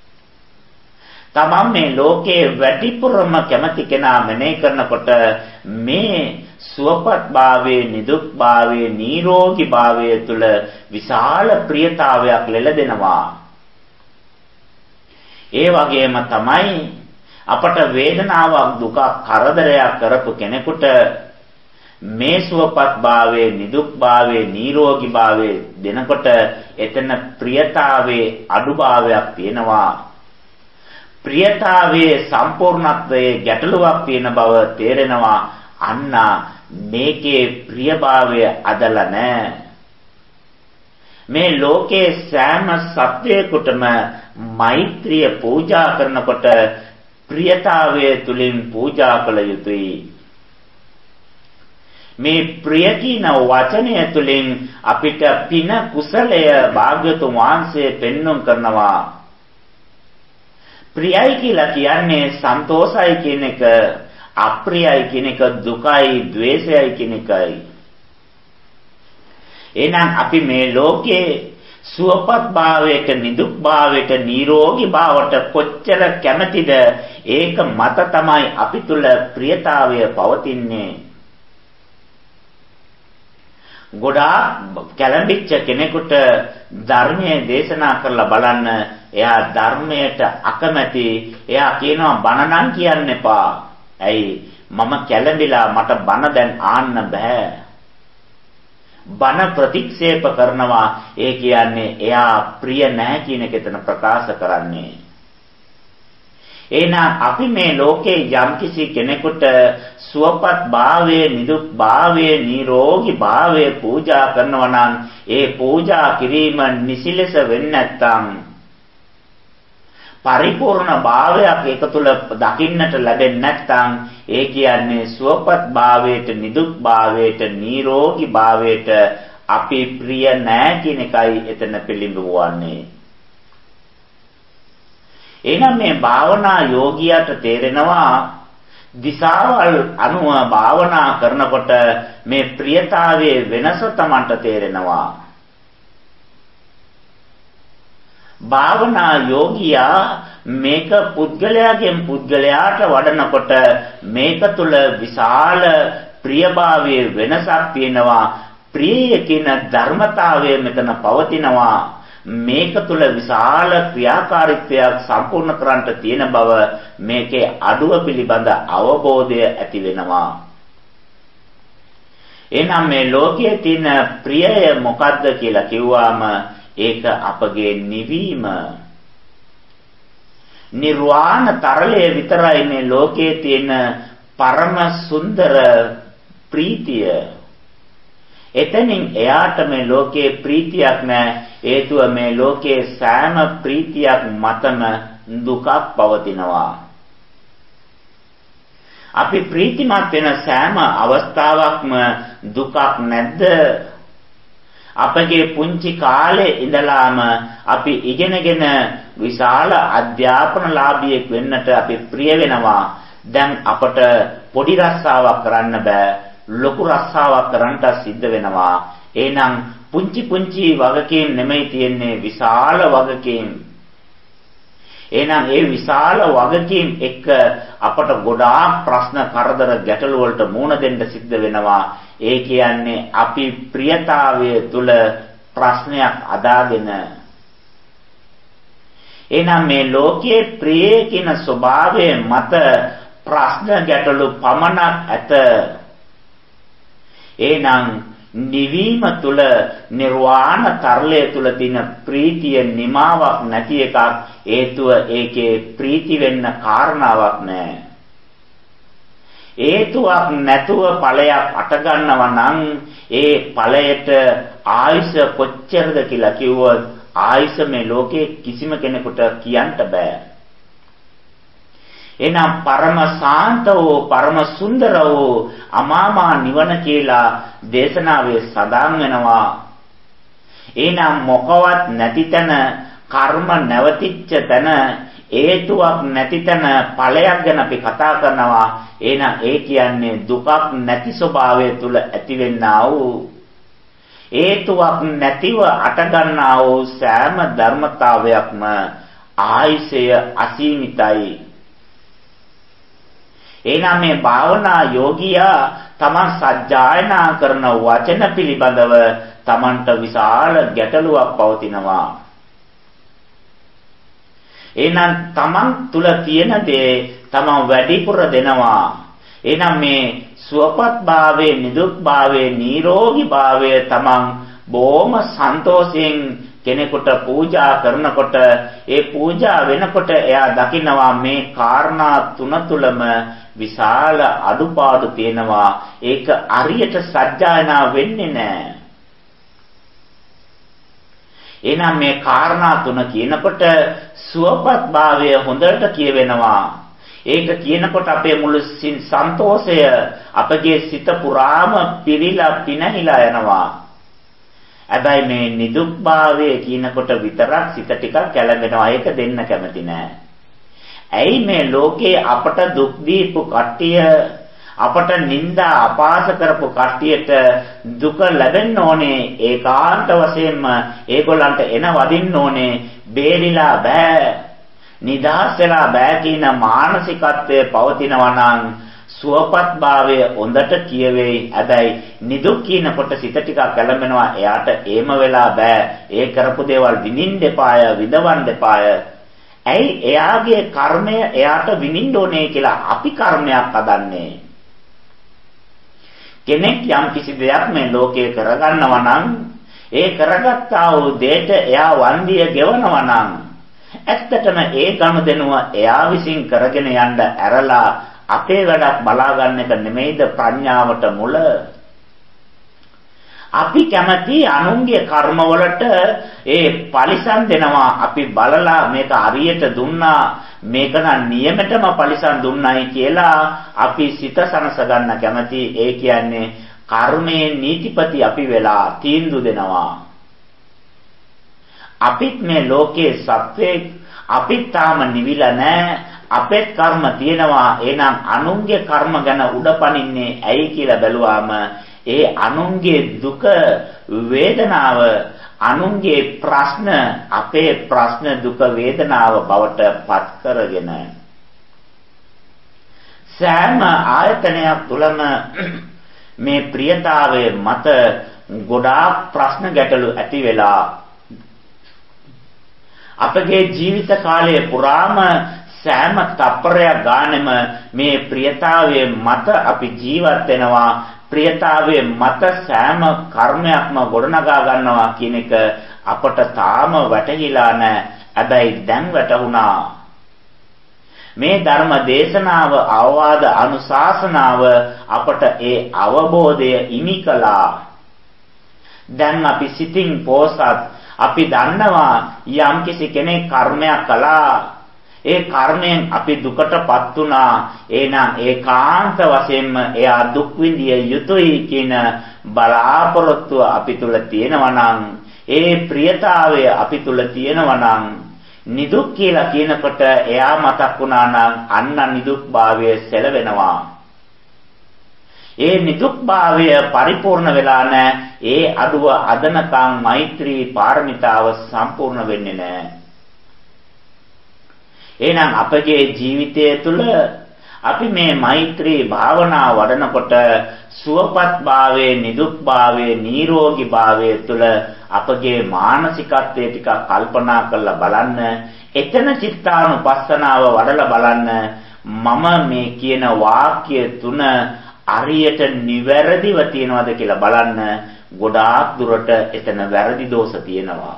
තමන් මේ ලෝකයේ වැඩිපුරම කැමති කෙනා මෙනෙහි කරනකොට මේ සුවපත් භාවයේ නිදුක් භාවයේ නිරෝගී භාවයේ තුල විශාල ප්‍රියතාවයක් ලෙලදෙනවා. ඒ වගේම තමයි අපට වේදනාවක් දුකක් කරදරයක් කරපු කෙනෙකුට මේ සුවපත් භාවයේ නිදුක් භාවයේ නිරෝගී භාවයේ දෙනකොට එතන ප්‍රියතාවයේ අඩුභාවයක් තියෙනවා. ප්‍රියතාවයේ සම්පූර්ණත්වයේ ගැටලුවක් තියෙන බව තේරෙනවා. අන්න මේකේ ප්‍රියභාවය අදලා නැහැ. මේ ලෝකේ සෑම සත්වයකටම මෛත්‍රිය පූජා කරනකොට ප්‍රියතාවයේ තුලින් පූජා කළ යුතුයි. මේ ප්‍රිය කියන වචනය තුළින් අපිට පින කුසලය භාග්‍යතුන් වහන්සේ පෙන්වුම් කරනවා. ප්‍රියයි කියලා කියන්නේ සන්තෝෂයි කියන එක, අප්‍රියයි කියන එක දුකයි, ද්වේෂයයි කියන එකයි. එහෙනම් අපි මේ ලෝකේ සුවපත් භාවයට, නිදුක් භාවයට, නිරෝගී භාවයට කොච්චර කැමතිද ඒක මත තමයි අපි තුල ප්‍රියතාවය පවතින්නේ. ගොඩාක් කැළඹිච්ච කෙනෙකුට ධර්මයේ දේශනා කරලා බලන්න එයා ධර්මයට අකමැති. එයා කියනවා බණ නම් කියන්න එපා. ඇයි? මම කැළඹිලා මට බණ දැන් ආන්න බෑ. බණ ප්‍රතික්ෂේප කරනවා. ඒ කියන්නේ එයා ප්‍රිය නැහැ කියන එක එතන ප්‍රකාශ කරන්නේ. එහෙනම් අපි මේ ලෝකේ යම්කිසි කෙනෙකුට සුවපත් භාවයේ, නිදුක් භාවයේ, නිරෝගී භාවයේ පූජා කරනවා නම් ඒ පූජා කිරීම නිසිලෙස වෙන්නේ නැත්නම් පරිපූර්ණ භාවයක් ඒක තුල දකින්නට ලැබෙන්නේ නැත්නම් ඒ කියන්නේ සුවපත් භාවයට, නිදුක් භාවයට, නිරෝගී භාවයට අපි ප්‍රිය නෑ කියන එකයි එතන පිළිඹුවන්නේ. එහෙනම් මේ භාවනා යෝගියාට තේරෙනවා දිශාවල් අනුව භාවනා කරනකොට මේ ප්‍රියතාවයේ වෙනස Tamanට තේරෙනවා. භාවනා යෝගියා මේක පුද්ගලයාගෙන් පුද්ගලයාට වඩනකොට මේක තුල විශාල ප්‍රියභාවයේ වෙනසක් තියෙනවා. ප්‍රිය කියන ධර්මතාවය මෙතන පවතිනවා. මේක තුල විශාල ක්‍රියාකාරීත්වයක් සම්පූර්ණ කරන්නට තියෙන බව මේකේ අඩුව පිළිබඳ අවබෝධය ඇති වෙනවා. එහෙනම් මේ ලෝකයේ තියෙන ප්‍රියය මොකද්ද කියලා කිව්වම ඒක අපගේ නිවීම. නිර්වාණ තරලය විතරයි මේ ලෝකයේ තියෙන පරම සුන්දර ප්‍රීතිය. එතනින් එයාට මේ ලෝකයේ ප්‍රීතියක් නැහැ. හේතුව මේ ලෝකයේ සෑම ප්‍රීතියක් මතම දුකක් පවතිනවා. අපි ප්‍රීතිමත් වෙන සෑම අවස්ථාවකම දුකක් නැද්ද? අපගේ පුංචි කාලේ ඉඳලාම අපි ඉගෙනගෙන විශාල අධ්‍යාපනලාභියෙක් වෙන්නට අපි ප්‍රිය වෙනවා. දැන් අපට පොඩි රස්සාවක් කරන්න බෑ. ලොකු රස්සාවක් කරන්නට සිද්ධ වෙනවා. එහෙනම් පුංචි පුංචි වගකීම් නෙමෙයි තියෙන්නේ විශාල වගකීම්. එහෙනම් ඒ විශාල වගකීම් එක්ක අපට ගොඩාක් ප්‍රශ්න කරදර ගැටලු වලට මුහුණ දෙන්න සිද්ධ වෙනවා. ඒ කියන්නේ අපි ප්‍රියතාවය තුල ප්‍රශ්නයක් අදාගෙන. එහෙනම් මේ ලෝකයේ ප්‍රිය කියන ස්වභාවය මත ප්‍රශ්න ගැටලු පමණක් ඇත. එහෙනම් නිවීම තුල නිර්වාණ තරලය තුල තියෙන ප්‍රීතිය නිමාවක් නැති එකක්. හේතුව ඒකේ ප්‍රීති වෙන්න කාරණාවක් නැහැ. හේතුවක් නැතුව ඵලයක් අට ගන්නවා නම් ඒ ඵලයට ආයුෂ කොච්චරද කියලා කිව්වොත් ආයුෂ මේ ලෝකේ කිසිම කෙනෙකුට කියන්න බෑ. එනම් පරම සාන්ත වූ පරම සුන්දර වූ අමාමා නිවන කියලා දේශනාවේ සඳහන් වෙනවා. එනම් මොකවත් නැති තැන කර්ම නැවතිච්ච තැන හේතුවක් නැති තැන ඵලයක් ගැන අපි කතා කරනවා. එහෙනම් ඒ කියන්නේ දුකක් නැති ස්වභාවය තුල ඇතිවෙනා වූ හේතුවක් නැතිව අටගන්නා වූ සෑම ධර්මතාවයක්ම ආයසය අසීමිතයි. එහෙනම් මේ භාවනා යෝගියා තමන් සජ්ජායනා කරන වචන පිළිබඳව තමන්ට විශාල ගැටලුවක් පවතිනවා. එහෙනම් තමන් තුල තියෙන දේ තමන් වැඩිපුර දෙනවා. එහෙනම් මේ සුවපත් භාවයේ නිදුක් භාවයේ නිරෝගී භාවයේ තමන් බොහොම සන්තෝෂයෙන් කෙනෙකුට පූජා කරනකොට ඒ පූජා වෙනකොට එයා දකිනවා මේ කාරණා තුන තුලම විශාල අඩුපාඩු තියෙනවා. ඒක අරියට සජ්ජායනා වෙන්නේ නැහැ. එහෙනම් මේ කාරණා තුන කියනකොට සුවපත් භාවය හොඳට කියවෙනවා. ඒක කියනකොට අපේ මුළු සන්තෝෂය අපගේ සිත පුරාම පිරීලා පිනහිලා යනවා. හැබැයි මේ නිදුක් භාවය කියනකොට විතරක් සිත ටිකක් කැළඹෙනවා. ඒක දෙන්න කැමති නෑ. ඇයි මේ ලෝකේ අපට දුක් දීපු කට්ටිය අපට නිନ୍ଦා අපාස කරපු කට්ටියට දුක ලැබෙන්න ඕනේ. ඒකාන්ත වශයෙන්ම ඒගොල්ලන්ට එන වදින්න ඕනේ. බේරිලා බෑ. නිදහස් වෙලා බෑ කියන මානසිකත්වයේ පවතිනවා නම් සුවපත් භාවය හොඳට කියවෙයි. හැබැයි නිදුක් කියනකොට සිත ටිකක් කැළඹෙනවා. එයාට ඒම වෙලා බෑ. ඒ කරපු දේවල් විඳින්න එපාය, විඳවන්න එපාය. ඇයි එයාගේ කර්මය එයාට විඳින්න ඕනේ කියලා අපි කර්මයක් හදන්නේ. කෙනෙක් යම් කිසි දෙයක් මේ ලෝකේ කරගන්නවා නම් ඒ කරගත්තා වූ දෙයට එයා වන්දිය ගෙවනවා නම් ඇත්තටම ඒ ගනුදෙනුව එයා විසින් කරගෙන යන්න ඇරලා අපේ වැඩක් බලා ගන්න එක නෙමෙයිද ප්‍රඥාවට මුල. අපි කැමති අනුන්ගේ කර්මවලට ඒ පරිසම් දෙනවා. අපි බලලා මේක හරියට දුන්නා, මේක නම් නියමෙටම පරිසම් දුන්නයි කියලා අපි සිත සනස ගන්න කැමති. ඒ කියන්නේ කර්මයේ නීතිපති අපි වෙලා තීන්දුව දෙනවා. අපිත් මේ ලෝකයේ සත්වයේ අපිත් තාම නිවිලා නැහැ. අපේ කර්ම තියෙනවා. එහෙනම් අනුන්ගේ කර්ම ගැන උඩපනින්නේ ඇයි කියලා බැලුවාම ඒ අනුන්ගේ දුක වේදනාව අනුන්ගේ ප්‍රශ්න අපේ ප්‍රශ්න දුක වේදනාව බවට පත් කරගෙන සෑම ආයතනයක් තුළම මේ ප්‍රියතාවයේ මත ගොඩාක් ප්‍රශ්න ගැටලු ඇති වෙලා අපගේ ජීවිත කාලය පුරාම සෑම තප්පරයක් ගානෙම මේ ප්‍රියතාවයේ මත අපි ජීවත් වෙනවා. ප්‍රියතාවයේ මත සෑම කර්මයක්ම ගොඩනගා ගන්නවා කියන එක අපට තාම වැටහිලා නැහැ. හැබැයි දැන් වැටහුණා. මේ ධර්ම දේශනාව අවවාද අනුශාසනාව අපට ඒ අවබෝධය ඉමි කළා. දැන් අපි සිතින් පෝසත් අපි දන්නවා යම්කිසි කෙනෙක් කර්මයක් කළා ඒ කර්මයෙන් අපි දුකටපත් වුණා. එහෙනම් ඒකාන්ත වශයෙන්ම එයා දුක් විඳිය යුතුයි කියන බලාපොරොත්තුව අපි තුල තියෙනවා නම් ඒ ප්‍රියතාවය අපි තුල තියෙනවා නම් නිදුක් කියලා කියනකොට එයා මතක් වුණා නම් අන්න නිදුක්භාවය සැලවෙනවා. ඒ නිදුක්භාවය පරිපූර්ණ වෙලා නැහැ. ඒ අඩුව අදනකම් මෛත්‍රී පාරමිතාව සම්පූර්ණ වෙන්නේ නැහැ. එහෙනම් අපගේ ජීවිතය තුළ අපි මේ මෛත්‍රී භාවනාව වඩනකොට සුවපත් භාවයේ නිදුක් භාවයේ නිරෝගී භාවයේ තුළ අපගේ මානසිකත්වය ටික කල්පනා කරලා බලන්න. එතන චිත්තානුපස්සනාව වඩලා බලන්න. මම මේ කියන වාක්‍ය තුන හරියට නිවැරදිව තියනවද කියලා බලන්න. ගොඩාක් දුරට එතන වැරදි දෝෂ තියෙනවා.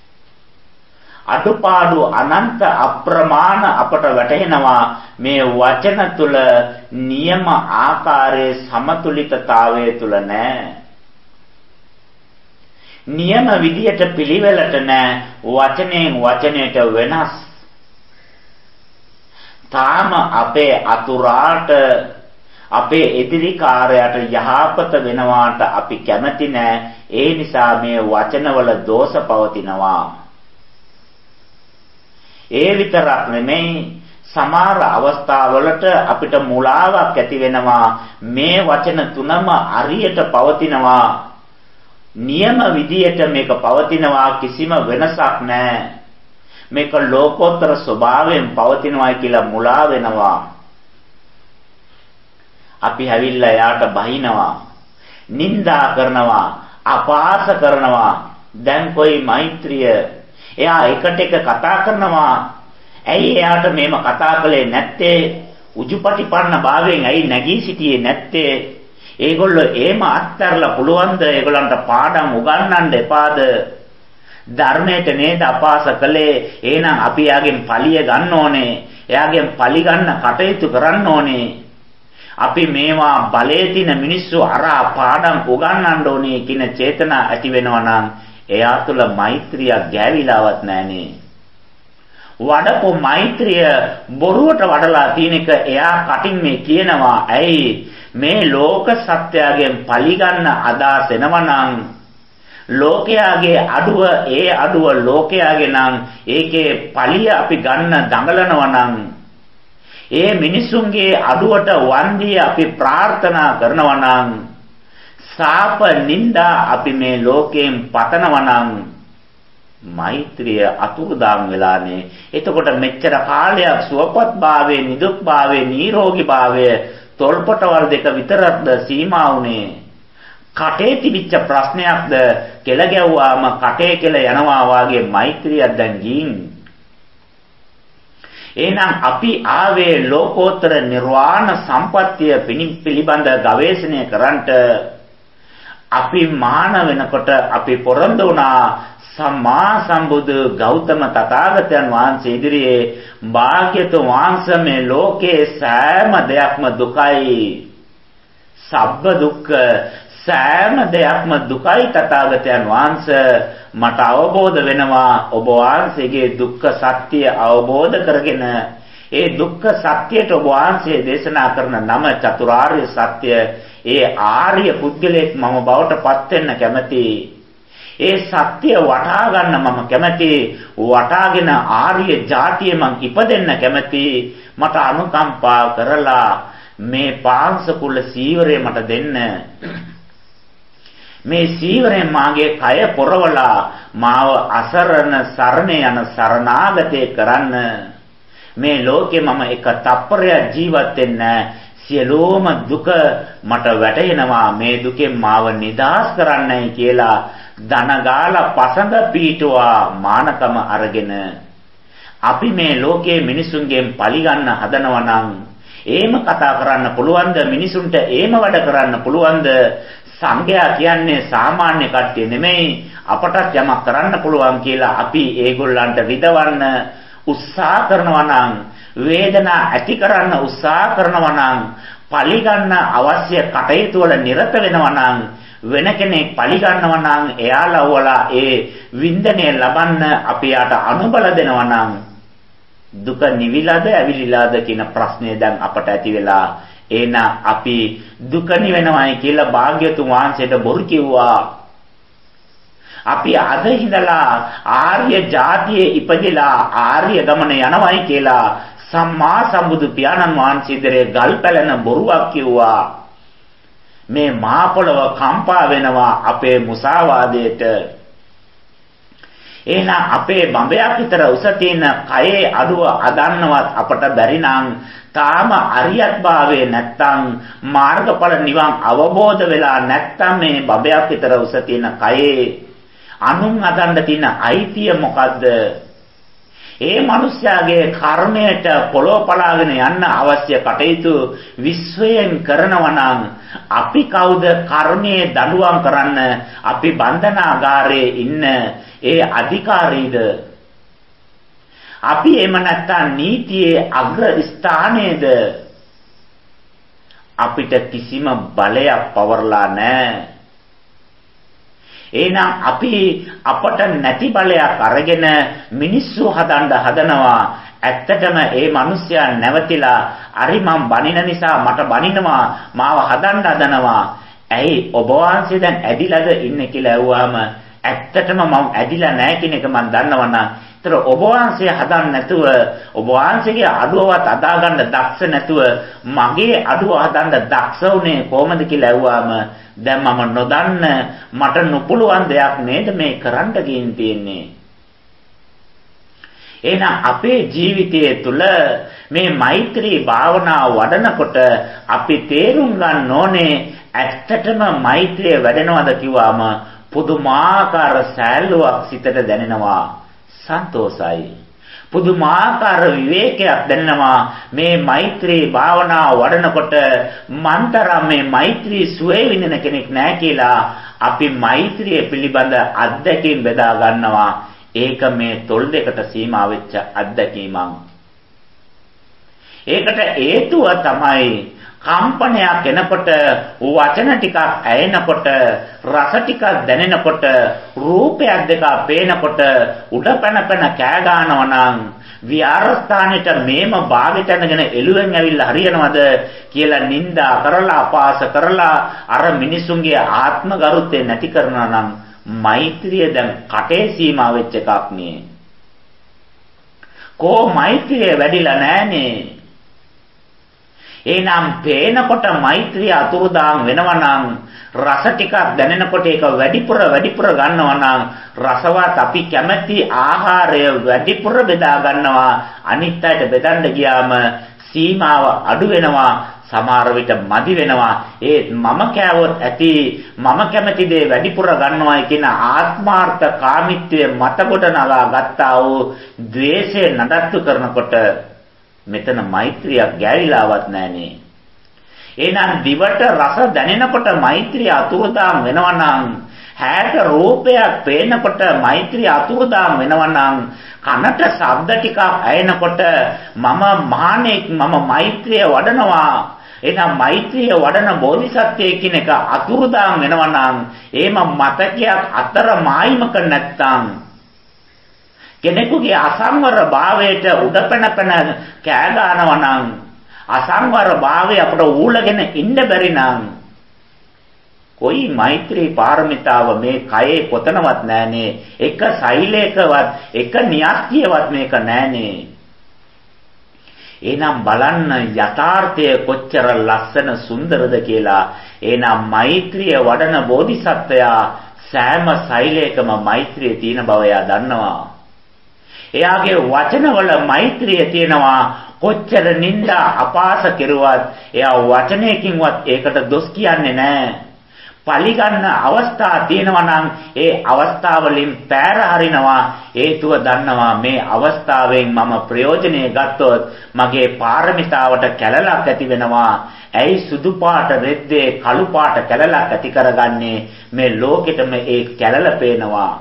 අඩුපාඩු අනන්ත අප්‍රමාණ අපට වැටහෙනවා. මේ වචන තුල නියම ආකාරයේ සමතුලිතතාවය තුල නැහැ. නියම විදියට පිළිවෙලට නැහැ. වචනයෙන් වචනයට වෙනස්. තාම අපේ අතුරාට අපේ එදිරිකාරයට යහපත වෙනවාට අපි කැමති නැහැ. ඒ නිසා මේ වචනවල දෝෂ පවතිනවා. ඒ විතරක් නෙමෙයි සමහර අවස්ථාවලට අපිට මුලාවක් ඇති වෙනවා. මේ වචන තුනම හරියට පවතිනවා. නියම විදියට මේක පවතිනවා. කිසිම වෙනසක් නැහැ. මේක ලෝකෝත්තර ස්වභාවයෙන් පවතිනවා කියලා මුලා වෙනවා. අපි හැවිල්ලා යාට බහිනවා. නිඳා කරනවා. අපහාස කරනවා. දැන් කොයි මෛත්‍රිය? එයා එකට එක කතා කරනවා. ඇයි එයාට මේම කතා කළේ නැත්තේ? උජුපටිපන්න භාවයෙන් ඇයි නැගී සිටියේ නැත්තේ? ඒගොල්ලෝ එහෙම අත්තරලා පුළුවන්ද ඒගොල්ලන්ට පාඩම් උගන්වන්න එපාද? ධර්මයට නේද අපහාස කළේ? එහෙනම් අපි එයාගෙන් පලිය ගන්න ඕනේ. එයාගෙන් පලි ගන්න කටයුතු කරන්න ඕනේ. අපි මේවා බලයේ තින මිනිස්සු අරා පාඩම් උගන්වන්න ඕනේ කියන චේතනා ඇති වෙනවා නම් එයා තුළ මෛත්‍රිය ගෑවිලාවත් නැහනේ. වඩපො මෛත්‍රිය බොරුවට වඩලා තියෙන එක එයා කටින් මේ කියනවා. ඇයි මේ ලෝක සත්‍යයෙන් පරිගන්න අදහස් එනවනම් ලෝකයාගේ අඩුව ඒ අඩුව ලෝකයාගේ නම් ඒකේ පලිය අපි ගන්න දඟලනවා නම් ඒ මිනිසුන්ගේ අඩුවට වන්දිය අපි ප්‍රාර්ථනා කරනවා නම් සාප නිന്ദා අපි මේ ලෝකයෙන් පතනවා නම් මෛත්‍රිය අතුරුදාම් වෙලානේ. එතකොට මෙච්චර කාලයක් සුවපත් භාවයේ නිදුක් භාවයේ නිරෝගී භාවයේ තොල්පටවල් දෙක විතරක්ද සීමා වුනේ. කටේ තිබිච්ච ප්‍රශ්නයක්ද කෙල ගැව්වාම කටේ කෙල යනවා වාගේ මෛත්‍රියක් දැන් ගින්. එහෙනම් අපි ආවේ ලෝකෝත්තර නිර්වාණ සම්පත්තිය පිළිබඳ ගවේෂණය කරන්නට. අපි මාන වෙනකොට අපි පොරොන්දු වුණා සම්මා සම්බුදු ගෞතම තථාගතයන් වහන්සේ ඉදිරියේ භාග්‍යතුන් වහන්සේ මේ ලෝකේ සෑම දෙයක්ම දුකයි. සබ්බ දුක්ඛ සෑම දෙයක්ම දුකයි තථාගතයන් වහන්සේ මට අවබෝධ වෙනවා. ඔබ වහන්සේගේ දුක්ඛ සත්‍ය අවබෝධ කරගෙන ඒ දුක්ඛ සත්‍යයට ඔබ වහන්සේ දේශනා කරන නම චතුරාර්ය සත්‍ය. ඒ ආර්ය පුද්ගලයෙක් මම බවට පත් වෙන්න කැමතියි. ඒ සත්‍ය වටහා ගන්න මම කැමතියි. වටාගෙන ආර්ය ජාතිය මං ඉපදෙන්න කැමතියි. මට අනුකම්පා කරලා මේ පාංශකුල සීවරය මට දෙන්න. මේ සීවරයෙන් මාගේ කය පොරවලා මාව අසරණ සරණ යන සරණාගතේ කරන්න. මේ ලෝකේ මම එක තප්පරයක් ජීවත් වෙන්න සියලුම දුක මට වැටහෙනවා. මේ දුකෙන් මාව නිදහස් කරන්නයි කියලා දනගාලා පසඟ පීටුවා මානකම අරගෙන අපි මේ ලෝකයේ මිනිසුන්ගෙන් පලි ගන්න හදනවා නම් එහෙම කතා කරන්න පුළුවන්ද? මිනිසුන්ට එහෙම වැඩ කරන්න පුළුවන්ද? සංඝයා කියන්නේ සාමාන්‍ය කට්ටිය නෙමෙයි, අපටත් යමක් කරන්න පුළුවන් කියලා අපි ඒගොල්ලන්ට රිදවන්න උත්සාහ කරනවා නම්, වේදනා ඇති කරන්න උත්සාහ කරනවා නම්, පලි ගන්න අවශ්‍ය කටයුතු වල නිරත වෙනවා නම්, වෙන කෙනෙක් පලි ගන්නවා නම් එයාලා වල ඒ වින්දනය ලබන්න අපි යාට අනුබල දෙනවා නම් දුක නිවිලාද ඇවිලිලාද කියන ප්‍රශ්නේ දැන් අපට ඇති වෙලා එන අපි දුක නිවෙනවයි කියලා භාග්‍යතුන් වහන්සේට බොරු කිව්වා. අපි අද ඉඳලා ආර්ය ජාතියේ ඉපදිලා ආර්ය ගමන යනවයි කියලා සම්මා සම්බුදු පියාණන් වහන්සේ ඉදිරියේ ගල් පැලෙන බොරුවක් කිව්වා. මේ මහ පොළව කම්පා වෙනවා අපේ මුසාවාදයට. එහෙනම් අපේ බඹයක් විතර උස තියෙන කයේ අඩුව අදන්නවත් අපට බැරි නම් තාම අරියත් භාවයේ නැත්තම් මාර්ගඵල නිවන් අවබෝධ වෙලා නැත්තම් මේ බඹයක් විතර උස තියෙන කයේ අනුන් අදන්න තියෙන අයිතිය මොකද්ද? ඒ මිනිස්යාගේ කර්මයට පොළොව පලාගෙන යන්න අවශ්‍ය කටයුතු විශ්වයෙන් කරනවා නම් අපි කවුද කර්මයේ දඬුවම් කරන්න? අපි බන්ධනාගාරයේ ඉන්න ඒ අධිකාරීද? අපි එම නැත්තම් නීතියේ අග්‍ර ස්ථානයේද? අපිට කිසිම බලයක් පවර්ලා නැහැ. එහෙනම් අපි අපට නැති බලයක් අරගෙන මිනිස්සු හදන්න හදනවා. ඇත්තටම ඒ මිනිස්සයා නැවතිලා අරි මං බනින නිසා මට බනිනවා, මාව හදන්න හදනවා. ඇයි ඔබ වහන්සේ දැන් ඇදිලාද ඉන්නේ කියලා ඇහුවාම ඇත්තටම මම ඇදිලා නැහැ කියන එක මම දන්නවනම් ඒතර ඔබ වහන්සේ හදන්න නැතුව ඔබ වහන්සේගේ අඩුවවත් අදා ගන්න දක්ෂ නැතුව මගේ අඩුව හදන්න දක්ෂ උනේ කොහොමද කියලා ඇහුවාම දැන් මම නොදන්න මට නොපුළුවන් දෙයක් නේද මේ කරන්න ගින් තියෙන්නේ. එහෙනම් අපේ ජීවිතයේ තුල මේ මෛත්‍රී භාවනාව වඩනකොට අපි තේරුම් ගන්න ඕනේ ඇත්තටම මෛත්‍රිය වැඩෙනවද කිව්වම පුදුමාකාර සෑල්ලුවක් සිතට දැනෙනවා, සන්තෝසයි. පුදුමාකාර විවේකයක් දැනෙනවා මේ මෛත්‍රී භාවනාව වඩනකොට. මන්තරම් මේ මෛත්‍රී සුවේ විඳින කෙනෙක් නැහැ කියලා අපි මෛත්‍රිය පිළිබඳ අත්දැකීම් බෙදා ගන්නවා. ඒක මේ තොල් දෙකට සීමා වෙච්ච අත්දැකීමක්. ඒකට හේතුව තමයි කම්පනයක් එනකොට, වචන ටිකක් ඇයෙනකොට, රස ටිකක් දැනෙනකොට, රූපයක් දෙකක් පේනකොට උඩ පැන පැන කෑ ගන්නවා නම් විහාරස්ථානෙට මේම භාගයටගෙන එළුවෙන් ඇවිල්ලා හරියනවද කියලා නිନ୍ଦා කරලා අපහාස කරලා අර මිනිසුන්ගේ ආත්ම ගරුත්වය නැති කරනවා නම් මෛත්‍රිය දැන් කටේ සීමා වෙච්ච එකක් නේ. කෝ මෛත්‍රිය වැඩිලා නැහනේ. එහෙනම් පේනකොට මෛත්‍රිය අතුරුදාන් වෙනවා නම්, රස ටිකක් දැනෙනකොට ඒක වැඩිපුර වැඩිපුර ගන්නවා නම්, රසවත් අපි කැමැති ආහාරය වැඩිපුර බෙදා ගන්නවා. අනිත් අයට බෙදන්න ගියාම සීමාව අඩු වෙනවා, සමහර විට මදි වෙනවා. ඒත් මම කෑවොත් ඇති, මම කැමති දේ වැඩිපුර ගන්නවායි කියන ආත්මාර්ථ කාමීත්වයේ මත කොට නගා ගත්තා වූ ද්වේෂය නඩත්තු කරනකොට මෙතන මෛත්‍රියක් ගෑවිලාවත් නැහනේ. එහෙනම් දිවට රස දැනෙනකොට මෛත්‍රිය අතුරුදාම් වෙනවා නම්, හැට රූපයක් පේනකොට මෛත්‍රිය අතුරුදාම් වෙනවා නම්, කනට ශබ්ද ටිකක් ඇහෙනකොට මම මහණෙක්, මම මෛත්‍රිය වඩනවා. එහෙනම් මෛත්‍රිය වඩන බෝධිසත්වයෙක් කියන එක අතුරුදාම් වෙනවා නම්, එහෙම මතකයක් අතර මායිමක නැත්තම්, කෙනෙකුගේ අසංවර භාවයට උඩපැන පැන කෑ ගන්නවා නම් අසංවර භාවය අපට ඌලගෙන ඉන්න බැරි නම් කොයි මෛත්‍රී පාරමිතාව මේ කයේ කොතනවත් නැහනේ. එක සෛලයකවත් එක න්‍යාස්තියවත් මේක නැහනේ. එහෙනම් බලන්න යථාර්ථය කොච්චර ලස්සන සුන්දරද කියලා. එහෙනම් මෛත්‍රිය වඩන බෝධිසත්වයා සෑම සෛලයකම මෛත්‍රිය තියෙන බව එයා දන්නවා. එයාගේ වචනවල මෛත්‍රිය තියෙනවා. කොච්චර නිന്ദා අපාස කෙරුවත් එයා වචනයකින්වත් ඒකට දොස් කියන්නේ නැහැ. පලිගන්න අවස්ථා තියෙනවා නම් ඒ අවස්ථාවලින් පෑර හරිනවා. හේතුව දන්නවා මේ අවස්ථාවෙන් මම ප්‍රයෝජනෙ ගත්තොත් මගේ පාරමිතාවට කැළලක් ඇති වෙනවා. ඇයි සුදු පාට රෙද්දේ කළු පාට කැළලක් ඇති කරගන්නේ? මේ ලෝකෙටම ඒ කැළල පේනවා.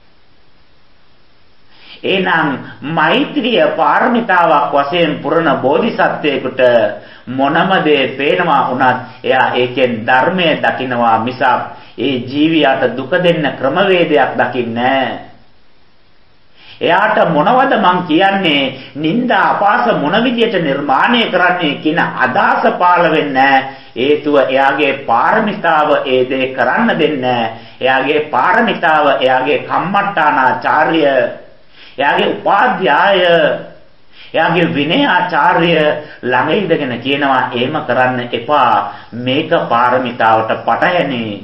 එහෙනම් මෛත්‍රිය පාරමිතාවක් වශයෙන් පුරන බෝධිසත්වයෙකුට මොනම දේ පේනවා වුණත් එයා ඒකෙන් ධර්මය දකිනවා මිසක් ඒ ජීවියාට දුක දෙන්න ක්‍රමවේදයක් දකින්නේ නැහැ. එයාට මොනවද මං කියන්නේ නිന്ദා අපාස මොන විදියට නිර්මාණය කරන්නේ කියන අදහස පාළ වෙන්නේ නැහැ. හේතුව එයාගේ පාරමිතාව ඒ දේ කරන්න දෙන්නේ නැහැ. එයාගේ පාරමිතාව එයාගේ කම්මට්ටානාචාර්ය එයාගේ උපාධ්‍යාය එයාගේ විනය ආචාර්ය ළඟ ඉඳගෙන කියනවා එහෙම කරන්න එපා මේක පාරමිතාවට පටහැනේ.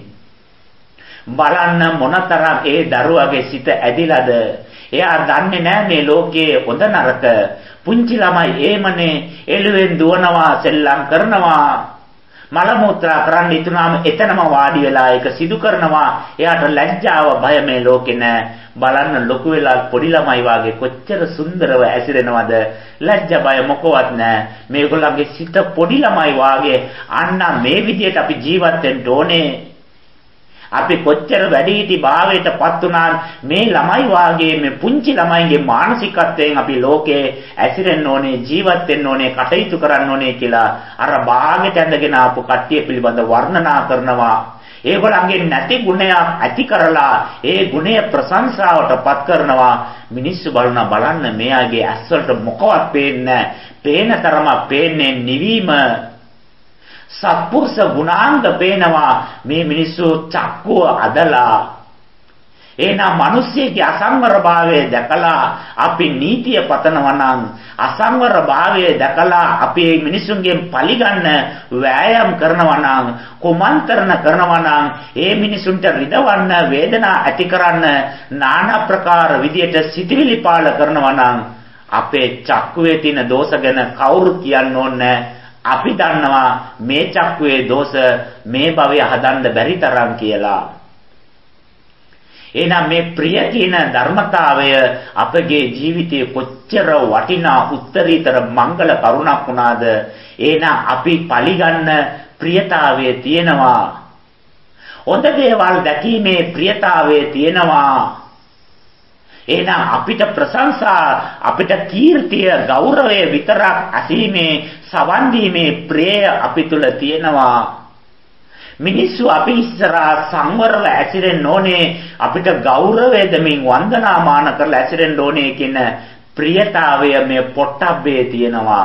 බලන්න මොනතරම් ඒ දරුවගේ සිත ඇදිලාද. එයා දන්නේ නැහැ මේ ලෝකයේ හොඳ නරක. පුංචි ළමයි එහෙමනේ එළුවෙන් දුවනවා සෙල්ලම් කරනවා මල මුත්‍රා කරන්න ඉතුනාම එතනම වාඩි වෙලා ඒක සිදු කරනවා. එයාට ලැජ්ජාව බය මේ ලෝකේ නැහැ. බලන්න ලොකු වෙලා පොඩි ළමයි වාගේ කොච්චර සුන්දරව ඇසිරෙනවද. ලැජ්ජ බය මොකවත් නැහැ. මේගොල්ලන්ගේ සිත පොඩි ළමයි වාගේ. අන්න මේ විදිහට අපි ජීවත් වෙන්න ඕනේ. අපි කොච්චර වැඩිහිටි භාවයටපත් උනාත් මේ ළමයි වාගේ මේ පුංචි ළමයිගේ මානසිකත්වයෙන් අපි ලෝකේ ඇසිරෙන්න ඕනේ, ජීවත් වෙන්න ඕනේ, කටයුතු කරන්න ඕනේ කියලා අර භාගයට ඇඳගෙන ආපු කට්ටිය පිළිබඳ වර්ණනා කරනවා. ඒගොල්ලන්ගේ නැති ගුණයක් ඇති කරලා ඒ ගුණය ප්‍රශංසාවටපත් කරනවා. මිනිස්සු බලන බලන්න මෙයාගේ ඇස්වලට මොකවත් පේන්නේ නැහැ. පේන තරම පේන්නේ නිවීම. සත්පුරුෂ ගුණාංග පේනවා. මේ මිනිස්සු චක්කුව අදලා එහෙනම් මිනිස්සෙගේ අසංවර භාවය දැකලා අපි නීතිය පතනවා නම් අසංවර භාවය දැකලා අපි මේ මිනිසුන්ගෙන් පරිගන්න වෑයම් කරනවා නම් කුමන්ත්‍රණ කරනවා නම් ඒ මිනිසුන්ට රිදවන්න වේදනා ඇති කරන්න নানা ප්‍රකාර විදියට සිටිවිලි පාල කරනවා නම් අපේ චක්කුවේ තියෙන දෝෂ ගැන කවුරු කියන්න ඕනේ. අපි දන්නවා මේ චක්කුවේ දෝෂ මේ භවය හදන්න බැරි තරම් කියලා. එහෙනම් මේ ප්‍රිය කියන ධර්මතාවය අපගේ ජීවිතයේ කොච්චර වටිනා උත්තරීතර මංගල කරුණක් වුණාද. එහෙනම් අපි පරිගන්න ප්‍රියතාවයේ තියෙනවා. හොඳ දේවල් දැකීමේ ප්‍රියතාවයේ තියෙනවා. එහෙනම් අපිට ප්‍රශංසා අපිට කීර්තිය ගෞරවය විතරක් ඇසීමේ සවන් දීමේ ප්‍රේය අපි තුල තියෙනවා. මිනිස්සු අපි ඉස්සරහා සංවරව ඇසිරෙන්න ඕනේ. අපිට ගෞරවය දෙමින් වන්දනාමාන කරලා ඇසිරෙන්න ඕනේ කියන ප්‍රියතාවය මේ පොට්ටබ්බේ තියෙනවා.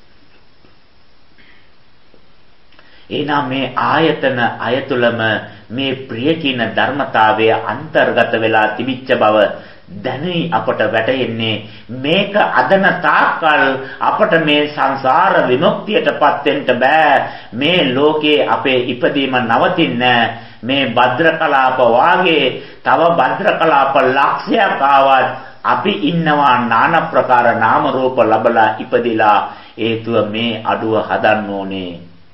එහෙනම් මේ ආයතන අයතුලම මේ ප්‍රිය කියන ධර්මතාවය අන්තර්ගත වෙලා තිබිච්ච බව දැනුයි අපට වැටෙන්නේ. මේක අදන තාක්කල් අපට මේ සංසාර විමුක්තියටපත් වෙන්න බෑ. මේ ලෝකේ අපේ ඉපදීම නවතින්නේ මේ භද්‍රකලාප වාගේ තව භද්‍රකලාප ලක්ෂයක් ආවත් අපි ඉන්නවා নানা ප්‍රකාර නාම රූප ලබලා ඉපදිලා. හේතුව මේ අඩුව හදන්න ඕනේ.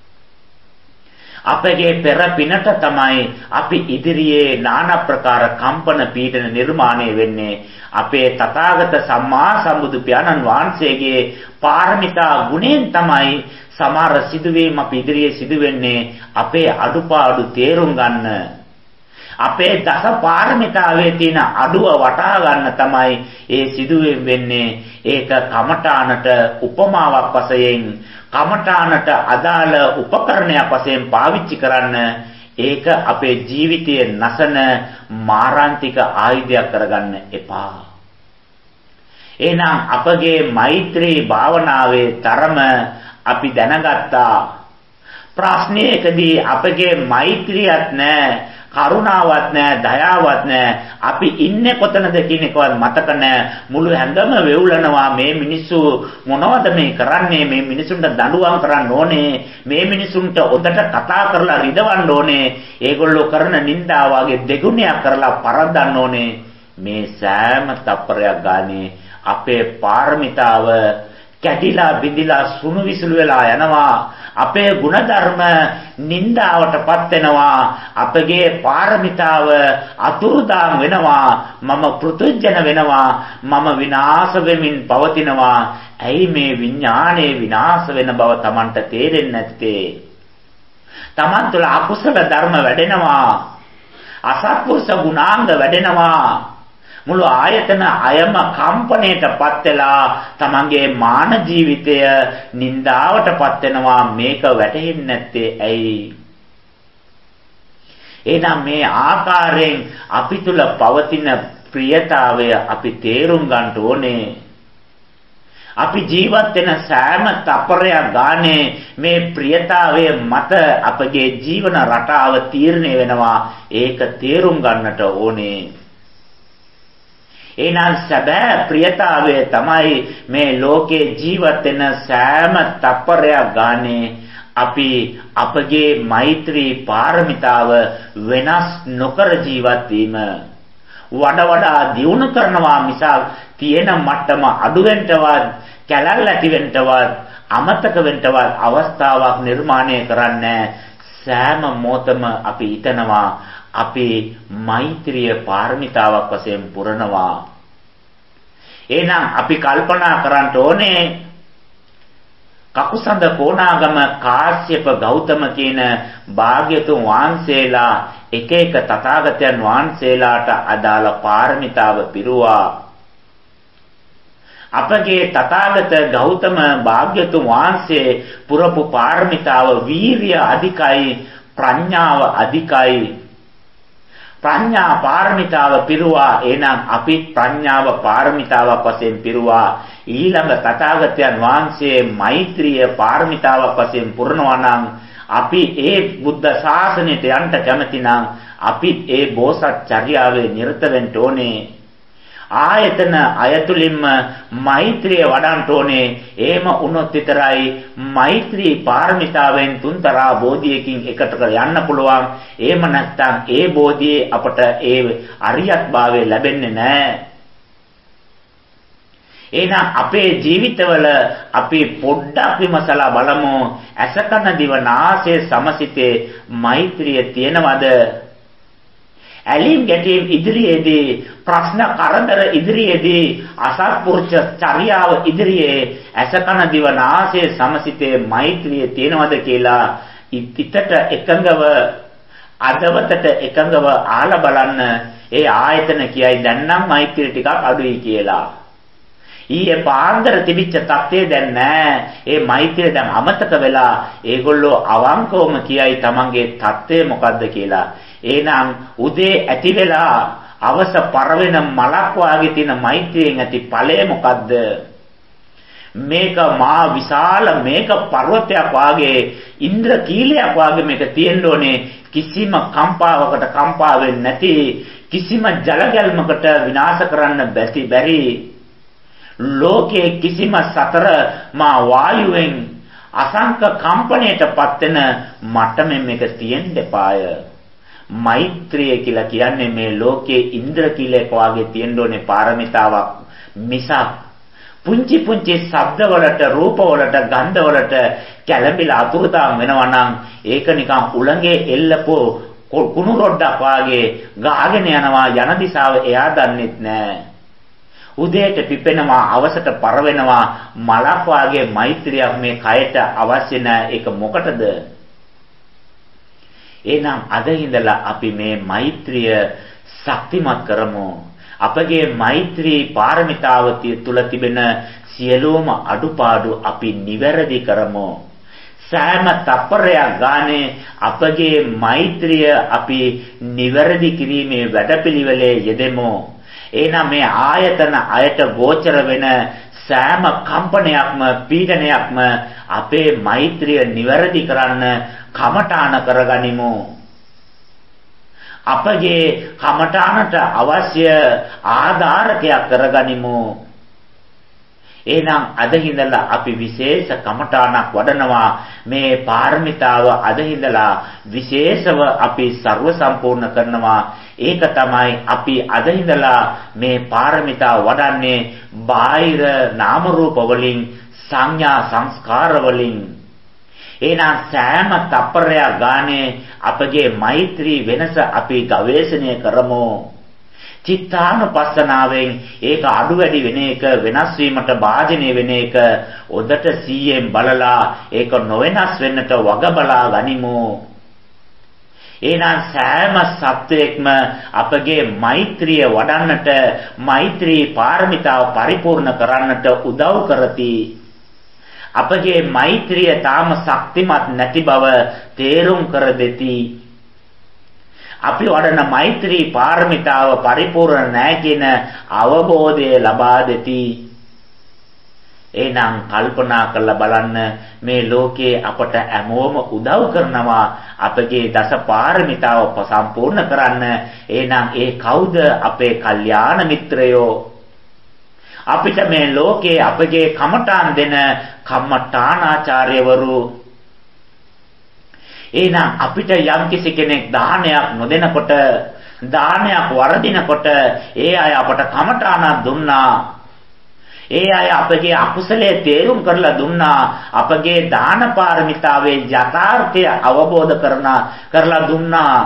අපගේ පෙර පිනට තමයි අපි ඉදිරියේ নানা ප්‍රකාර කම්පන පීඩන නිර්මාණය වෙන්නේ. අපේ තථාගත සම්මා සම්බුදු පියාණන් වහන්සේගේ පාරමිතා ගුණෙන් තමයි සමහර සිදුවීම් අපි ඉදිරියේ සිදු වෙන්නේ. අපේ අඩුපාඩු තේරුම් ගන්න, අපේ දස පාරමිතාවේ තියෙන අඩුව වටහා ගන්න තමයි ඒ සිදුවීම් වෙන්නේ. ඒක කමඨානට උපමාවක් වශයෙන්, කමඨානට අදාළ උපකරණයක් වශයෙන් පාවිච්චි කරන්න. ඒක අපේ ජීවිතයේ නැසන මාරාන්තික ආයුධයක් කරගන්න එපා. එහෙනම් අපගේ මෛත්‍රී භාවනාවේ තරම අපි දැනගත්තා. ප්‍රශ්නයකදී අපගේ මෛත්‍රියක් නැහැ, කරුණාවක් නැහැ, දයාවක් නැහැ. අපි ඉන්නේ කොතනද කියන එකවත් මතක නැහැ. මුළු හැඟම වෙවුලනවා. මේ මිනිස්සු මොනවද මේ කරන්නේ? මේ මිනිසුන්ට දඬුවම් කරන්න ඕනේ. මේ මිනිසුන්ට ඔදට කතා කරලා රිදවන්න ඕනේ. ඒගොල්ලෝ කරන නින්දා වගේ දෙගුණයක් කරලා පරද්දන්න ඕනේ. මේ සෑම තප්පරයක් ගානේ අපේ පාරමිතාව කැඩිලා බිඳිලා සුණු විසුළු වෙලා යනවා. අපේ ಗುಣධර්ම නින්දාවටපත් වෙනවා. අපගේ පාරමිතාව අතුරුදාන් වෙනවා. මම පෘතුජන වෙනවා. මම විනාශ වෙමින් පවතිනවා. ඇයි මේ විඥානයේ විනාශ වෙන බව Tamanට තේරෙන්නේ නැත්තේ? Taman තුළ අකුසල ධර්ම වැඩෙනවා. අසත්පුරුෂ ගුණාංග වැඩෙනවා. මුළු ආයතන අයම කම්පණයටපත් වෙලා තමන්ගේ මාන ජීවිතය නින්දාවටපත් වෙනවා. මේක වැටහෙන්නේ නැත්තේ ඇයි? එහෙනම් මේ ආකාරයෙන් අපි තුල පවතින ප්‍රියතාවය අපි තේරුම් ගන්න ඕනේ. අපි ජීවත් වෙන සෑම තප්පරයක් ගානේ මේ ප්‍රියතාවය මත අපගේ ජීවන රටාව තීරණය වෙනවා. ඒක තේරුම් ගන්නට ඕනේ. එහෙනම් සැබෑ ප්‍රියතාවය තමයි මේ ලෝකේ ජීවත් වෙන සෑම තප්පරයක් ගානේ අපි අපගේ මෛත්‍රී පාරමිතාව වෙනස් නොකර ජීවත් වීම. වඩා වඩා දියුණු කරනවා මිසක් තියෙන මට්ටම අඩු වෙන්නවත්, කැලල් ඇති වෙන්නවත්, අමතක වෙන්නවත් අවස්ථාවක් නිර්මාණය කරන්නේ සෑම මොහොතම අපි හිතනවා අපි මෛත්‍රිය පාරමිතාවක් වශයෙන් පුරනවා. එහෙනම් අපි කල්පනා කරන්න ඕනේ කකුසඳ කොණාගම කාශ්‍යප ගෞතම කියන භාග්‍යතුන් වහන්සේලා එක එක තථාගතයන් වහන්සේලාට අදාළ පාරමිතාව පිරුවා. අපගේ තථාගත ගෞතම භාග්‍යතුන් වහන්සේ පුරපු පාරමිතාව වීරිය අධිකයි, ප්‍රඥාව අධිකයි. ප්‍රඥා පාරමිතාව පිරුවා. එහෙනම් අපි ප්‍රඥාව පාරමිතාවක් වශයෙන් පිරුවා. ඊළඟ තථාගතයන් වහන්සේ මෛත්‍රිය පාරමිතාවක් වශයෙන් පුරනවා නම් අපි ඒ බුද්ධ ශාසනයට යන්න කැමති නම් අපි ඒ බෝසත් චර්යාවේ නිරත වෙන්න ඕනේ. ආයතන අයතුලින්ම මෛත්‍රිය වඩන්න ඕනේ. එහෙම වුණොත් විතරයි මෛත්‍රී පාරමිතාවෙන් තුන්තරා බෝධියකින් එකට කර යන්න පුළුවන්. එහෙම නැත්නම් ඒ බෝධියේ අපට ඒ අරියත් භාවය ලැබෙන්නේ නැහැ. එහෙනම් අපේ ජීවිතවල අපි පොඩ්ඩක් විමසලා බලමු. අසකන දිව නාසය සමසිතේ මෛත්‍රිය තියෙනවද? ඇලීම් ගැටීම් ඉදිරියේදී, ප්‍රශ්න කරදර ඉදිරියේදී, අසත්පුරුෂ චර්යාව ඉදිරියේ අසකන දිව නාසය සමසිතේ මෛත්‍රිය තියෙනවද කියලා ඉතිතට එකඟව, අදවතට එකඟව ආලා බලන්න. ඒ ආයතන කියයි දැන් නම් මෛත්‍රිය ටිකක් අඩුයි කියලා. ඊයේ පාන්දර තිබිච්ච තත්ත්වය දැන් නැහැ. ඒ මෛත්‍රිය දැන් අමතක වෙලා ඒගොල්ලෝ අවංකවම කියයි තමන්ගේ තත්ත්වය මොකද්ද කියලා. එහෙනම් උදේ ඇති වෙලා අවස පරවෙන මලක් වාගේ තියෙන මෛත්‍රියෙන් ඇති ඵලය මොකද්ද? මේක මා විශාල මේක පර්වතයක් වාගේ, ඉන්ද්‍ර කීලයක් වාගේ මේක තියෙන්න ඕනේ. කිසිම කම්පාවකට කම්පා වෙන්නේ නැති, කිසිම ජල ගැල්මකට විනාශ කරන්න බැරි ලෝකයේ කිසිම සතර මා වායුවෙන් අසංක කම්පණයටපත් වෙන මට්ටමෙන් මේක තියෙන්න එපාය. මෛත්‍රිය කියලා කියන්නේ මේ ලෝකයේ ඉන්ද්‍රකීලයක් වාගේ තියෙන්න ඕනේ පාරමිතාවක් මිසක් පුංචි පුංචි ශබ්දවලට, රූපවලට, ගන්ධවලට කැළඹිලා අතුරුදාම් වෙනවා නම් ඒක නිකන් උලඟේ එල්ලපෝ කුණු රොඩක් වාගේ ගාගෙන යනවා. යන දිශාව එයා දන්නෙත් නෑ. උදේට පිපෙනවා, අවසට පරවෙනවා. මලක් වාගේ මෛත්‍රියක් මේ කයට අවශ්‍ය නෑ. ඒක මොකටද? එහෙනම් අද ඉඳලා අපි මේ මෛත්‍රිය ශක්තිමත් කරමු. අපගේ මෛත්‍රී පාරමිතාව තුළ තිබෙන සියලුම අඩුපාඩු අපි නිවැරදි කරමු. සෑම තප්පරයක් ගානේ අපගේ මෛත්‍රිය අපි නිවැරදි කිරීමේ වැඩපිළිවෙලේ යෙදෙමු. එහෙනම් මේ ආයතන අයට ගෝචර වෙන සෑම කම්පනයක්ම පීඩනයක්ම අපේ මෛත්‍රිය නිවැරදි කරන්න කමඨාන කරගනිමු. අපගේ කමඨානට අවශ්‍ය ආධාරකයක් කරගනිමු. එහෙනම් අද හිඳලා අපි විශේෂ කමඨානක් වඩනවා. මේ පාරමිතාව අද හිඳලා විශේෂව අපි ਸਰව සම්පූර්ණ කරනවා. ඒක තමයි අපි අද හිඳලා මේ පාරමිතාව වඩන්නේ බාහිර නාම රූප වලින් සංඥා සංස්කාර වලින්. එහෙනම් සෑම තප්පරයක් ගානේ අපගේ මෛත්‍රී වෙනස අපි ගවේෂණය කරමු. චිත්තානුපස්සනාවෙන් ඒක අඩු වැඩි වෙන එක වෙනස් වීමට භාජනය වෙන එක උදට සීයෙන් බලලා ඒක නොවෙනස් වෙන්නට වග බලා ගනිමු. එහෙනම් සෑම සත්වයක්ම අපගේ මෛත්‍රිය වඩන්නට මෛත්‍රී පාරමිතාව පරිපූර්ණ කරන්නට උදව් කරති. අපගේ මෛත්‍රිය තාම ශක්තිමත් නැති බව තේරුම් කර දෙති. අපි වඩන මෛත්‍රී පාරමිතාව පරිපූර්ණ නැහැ කියන අවබෝධය ලබා දෙති. එහෙනම් කල්පනා කරලා බලන්න මේ ලෝකේ අපට හැමෝම උදව් කරනවා අපගේ දස පාරමිතාව සම්පූර්ණ කරන්න. එහෙනම් ඒ කවුද? අපේ කල්යාණ මිත්‍රයෝ. අපිට මේ ලෝකේ අපගේ කමඨාන් දෙන කම්මඨානාචාර්යවරු. එහෙනම් අපිට යම්කිසි කෙනෙක් දානයක් නොදෙනකොට දානයක් වරදිනකොට ඒ අය අපට කමඨානක් දුන්නා. ඒ අය අපගේ අකුසලයේ තේරුම් කරලා දුන්නා. අපගේ දාන පාරමිතාවේ යථාර්ථය අවබෝධ කරනා කරලා දුන්නා.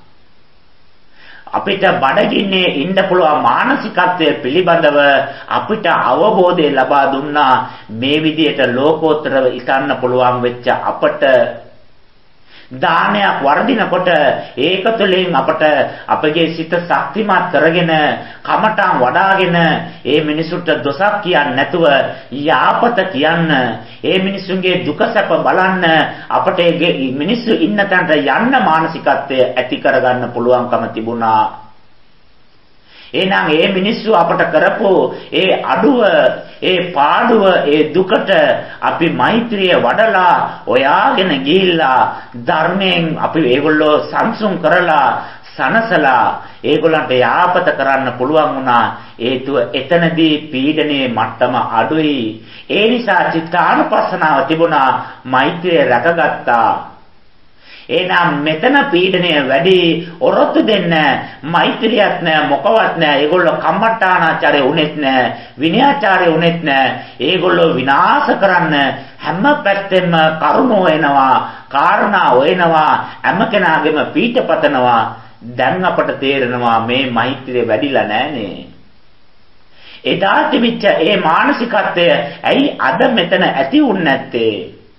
අපිට බඩගින්නේ ඉන්න පුළුවන් මානසිකත්වය පිළිබඳව අපිට අවබෝධය ලබා දුන්නා. මේ විදිහට ලෝකෝත්තරව ඉතන්න පුළුවන් වෙච්ච අපට දානයක් වර්ධිනකොට ඒක තුළින් අපට අපගේ සිත ශක්තිමත් කරගෙන කමඨාන් වඩාගෙන ඒ මිනිසුන්ට දොසක් කියන්නේ නැතුව යාපත කියන්න, ඒ මිනිසුන්ගේ දුක සැප බලන්න අපට ඒ මිනිස්සු ඉන්න තැනට යන්න මානසිකත්වය ඇති කරගන්න පුළුවන්කම තිබුණා. එහෙනම් ඒ මිනිස්සු අපට කරපු ඒ අඩුව, ඒ පාඩුව, ඒ දුකට අපි මෛත්‍රිය වඩලා ඔයාගෙන ගිහිල්ලා ධර්මයෙන් අපි ඒගොල්ලෝ සංසුන් කරලා සනසලා ඒගොල්ලන්ට යාපත කරන්න පුළුවන් වුණා. හේතුව එතනදී පීඩනයේ මට්ටම අඩුයි. ඒ නිසා චිත්තානුපස්සනාව තිබුණා, මෛත්‍රිය රැකගත්තා. එහෙනම් මෙතන පීඩනය වැඩි, ඔරොත්තු දෙන්න මෛත්‍රියක් නෑ, මොකවත් නෑ. ඒගොල්ලෝ කම්මට්ටානාචාර්ය උනේත් නෑ, විනයාචාර්ය උනේත් නෑ. ඒගොල්ලෝ විනාශ කරන්න හැම පැත්තෙම කරුණෝ එනවා, කාරණා හොයනවා, හැම කෙනාගේම පීඨපතනවා. දැන් අපට තේරෙනවා මේ මෛත්‍රිය වැඩිලා නෑනේ. එදා තිබිච්ච ඒ මානසිකත්වය ඇයි අද මෙතන ඇති වුන්නේ නැත්තේ?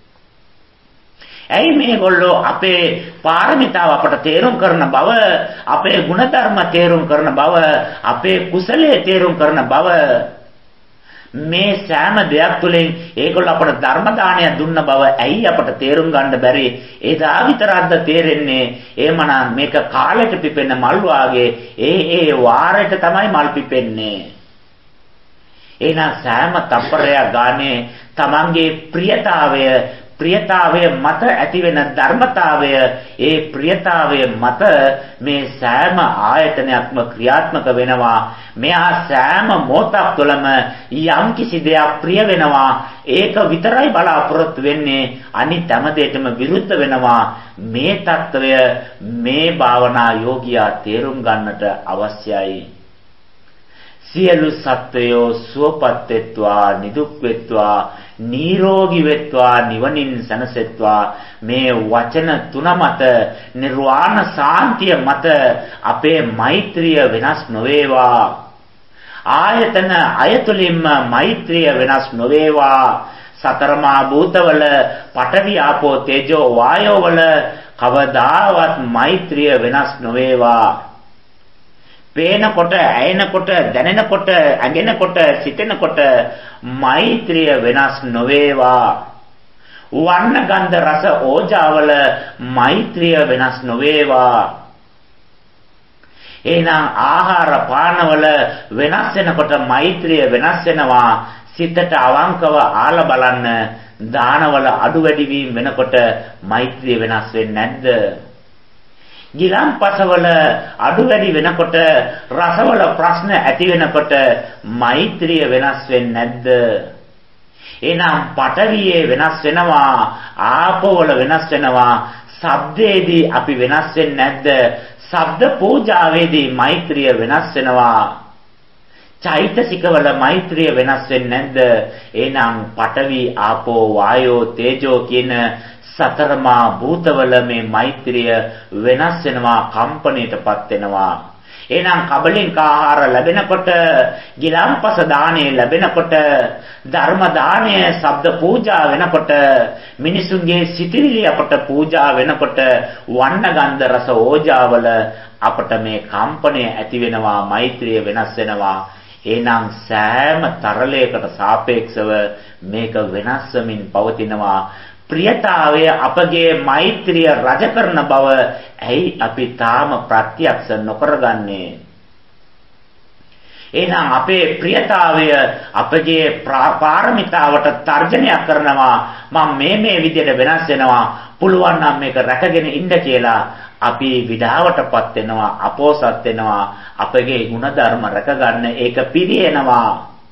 ඇයි මේගොල්ලෝ අපේ පාරමිතාව අපට තේරුම් කරන බව, අපේ ಗುಣධර්ම තේරුම් කරන බව, අපේ කුසලයේ තේරුම් කරන බව, මේ සෑම දෙයක් තුළින් ඒගොල්ලෝ අපට ධර්ම දානය දුන්න බව ඇයි අපට තේරුම් ගන්න බැරි? එදා විතරක්ද තේරෙන්නේ? එහෙමනම් මේක කාලෙට පිපෙන මල් වාගේ ඒ ඒ වාරයට තමයි මල් පිපෙන්නේ. එහෙනම් සෑම තප්පරයක් ගානේ තමන්ගේ ප්‍රියතාවය ප්‍රියතාවය මත ඇතිවෙන ධර්මතාවය, ඒ ප්‍රියතාවය මත මේ සෑම ආයතනයක්ම ක්‍රියාත්මක වෙනවා. මෙහා සෑම මොහොතක් තුළම යම් කිසි දෙයක් ප්‍රිය වෙනවා. ඒක විතරයි බලාපොරොත්තු වෙන්නේ, අනිත් හැම දෙයකම විරුද්ධ වෙනවා. මේ తত্ত্বය මේ භාවනා යෝගියා තේරුම් ගන්නට අවශ්‍යයි. සියලු සත්වයෝ සුවපත් වෙත්වා, නිදුක් වෙත්වා, නිරෝගී වෙත්වා, නිවනින් සැනසෙත්වා. මේ වචන තුන මත, නිර්වාණ සාන්තිය මත අපේ මෛත්‍රිය වෙනස් නොවේවා. ආයතන අයතුලින්ම මෛත්‍රිය වෙනස් නොවේවා. සතරමා භූතවල පඨවි ආපෝ තේජෝ වායෝ වල කවදාවත් මෛත්‍රිය වෙනස් නොවේවා. පේනකොට, ඇයෙනකොට, දැනෙනකොට, ඇඟෙනකොට, සිතෙනකොට මෛත්‍රිය වෙනස් නොවේවා. වර්ණ ගන්ධ රස ඕජාවල මෛත්‍රිය වෙනස් නොවේවා. එහෙනම් ආහාර පානවල වෙනස් වෙනකොට මෛත්‍රිය වෙනස් වෙනවා. සිතට අවංකව ආලා බලන්න දානවල අඩු වැඩි වීම වෙනකොට මෛත්‍රිය වෙනස් වෙන්නේ නැද්ද? ගිලම්පසවල අඩු වැඩි වෙනකොට රසවල ප්‍රශ්න ඇති වෙනකොට මෛත්‍රිය වෙනස් වෙන්නේ නැද්ද? එහෙනම් පඨවියේ වෙනස් වෙනවා, ආපෝවල වෙනස් වෙනවා, ශබ්දයේදී අපි වෙනස් වෙන්නේ නැද්ද? ශබ්ද පූජාවේදී මෛත්‍රිය වෙනස් වෙනවා. චෛතසිකවල මෛත්‍රිය වෙනස් වෙන්නේ නැද්ද? එහෙනම් පඨවි, ආපෝ, වායෝ, තේජෝ කියන සතරමා භූතවල මේ මෛත්‍රිය වෙනස් වෙනවා, කම්පණයටපත් වෙනවා. එහෙනම් කබලින්ක ආහාර ලැබෙනකොට, ගිලම්පස දාණය ලැබෙනකොට, ධර්ම දාණය, ශබ්ද පූජා වෙනකොට, මිනිසුන්ගේ සිතිවිලි අපට පූජා වෙනකොට, වර්ණ ගන්ධ රස ඕජාවල අපට මේ කම්පණය ඇති වෙනවා, මෛත්‍රිය වෙනස් වෙනවා. එහෙනම් සෑම තරලයකට සාපේක්ෂව මේක වෙනස් වෙමින් පවතිනවා. ප්‍රියතාවය අපගේ මෛත්‍රිය රජ කරන බව ඇයි අපි තාම ප්‍රත්‍යක්ෂ නොකරගන්නේ? එහෙනම් අපේ ප්‍රියතාවය අපගේ පාරමිතාවට තර්ජනයක් කරනවා. මම මේ මේ විදිහට වෙනස් වෙනවා, පුළුවන් නම් මේක රැකගෙන ඉන්න කියලා අපි විඩාවටපත් වෙනවා, අපෝසත් වෙනවා. අපගේ ಗುಣධර්ම රැකගන්න ඒක පිරියනවා.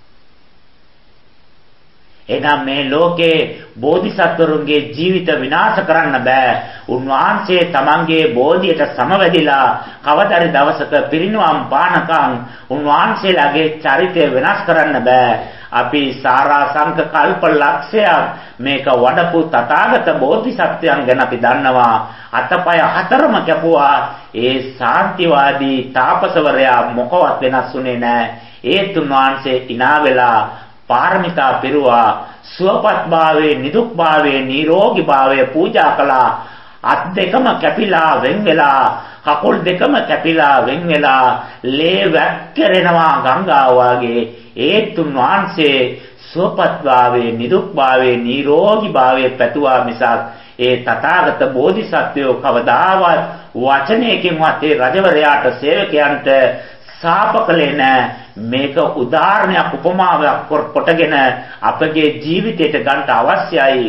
එහෙනම් මේ ලෝකේ බෝධිසත්වරුන්ගේ ජීවිත විනාශ කරන්න බෑ. උන්වහන්සේ තමන්ගේ බෝධියට සමවැදිලා කවදාරි දවසක පිරිනුවම් පානකම් උන්වහන්සේලාගේ චරිතය වෙනස් කරන්න බෑ. අපි සාරා සංක කල්ප ලක්ෂයක් මේක වඩපු තථාගත බෝධිසත්වයන් ගැන අපි දන්නවා. අතපය හතරම කැපුවා. ඒ ශාන්තිවාදී තාපසවරයා මොකවත් වෙනස් වුණේ නැහැ. ඒත් උන්වහන්සේ ඉනා වෙලා පාරමිතා පිරුවා, සුවපත් භාවයේ, නිදුක් භාවයේ, නිරෝගී භාවයේ පූජා කළා. අත් දෙකම කැපිලා වෙන් වෙලා, කකුල් දෙකම කැපිලා වෙන් වෙලා, ලේ වැක්කිරෙනවා ගංගාව වාගේ. ඒත් උන්වහන්සේ සුවපත් භාවයේ, නිදුක් භාවයේ, නිරෝගී භාවයේ පැතුවා මිසක් ඒ තථාගත බෝධිසත්වයෝ කවදාවත් වචනයකින්වත් ඒ රජවරයාට, සේවකයන්ට සාප කළේ නැහැ. මේක උදාහරණයක්, උපමාවක් කොටගෙන අපගේ ජීවිතයට ගන්න අවශ්‍යයි.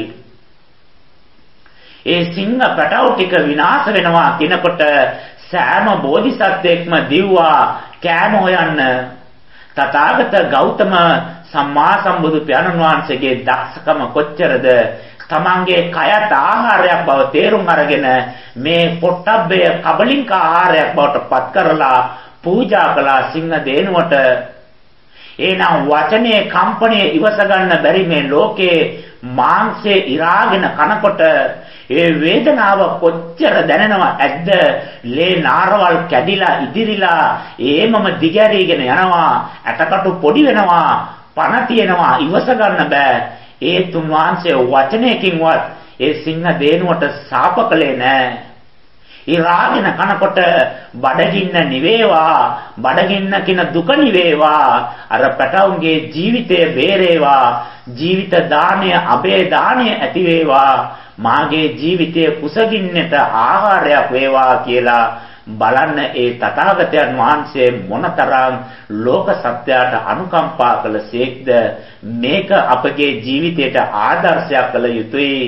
ඒ සිංහ පැටව ටික විනාශ වෙනවා කියනකොට සෑම බෝධිසත්වෙක්ම දිව්වා කෑම හොයන්න. තථාගත ගෞතම සම්මා සම්බුදු පියාණන් වහන්සේගේ දක්ෂකම කොච්චරද? තමන්ගේ කයත් ආහාරයක් බව තේරුම් අරගෙන මේ පොට්ටබ්බය කබලින්ක ආහාරයක් බවට පත් කරලා පූජා කළා සිංහ දේනුවට. එනම් වචනේ කම්පණය ඉවස ගන්න බැරි මේ ලෝකේ මාංශේ ඉරාගෙන කනකොට ඒ වේදනාව කොච්චර දැනෙනව ඇද්ද? ලේ නාරවල් කැඩිලා ඉදිරිලා ඒමම දිගැරීගෙන යනවා, ඇටකටු පොඩි වෙනවා, පණ තියෙනවා, ඉවස ගන්න බෑ. ඒ තුන් වහන්සේ වචනයකින්වත් ඒ සිංහ දේනුවට සාප කළේ නෑ. ඉරාගෙන කනකොට බඩගින්න නිවේවා, බඩගින්න කින දුක නිවේවා, අර පැටවුන්ගේ ජීවිතය බේරේවා, ජීවිත දාණය, අබේ දාණය ඇති වේවා, මාගේ ජීවිතයේ කුසගින්නට ආහාරයක් වේවා කියලා බලන්න ඒ තථාගතයන් වහන්සේ මොනතරම් ලෝක සත්‍යයට අනුකම්පා කළසේක්ද. මේක අපගේ ජීවිතයට ආදර්ශයක් කළ යුතුයි.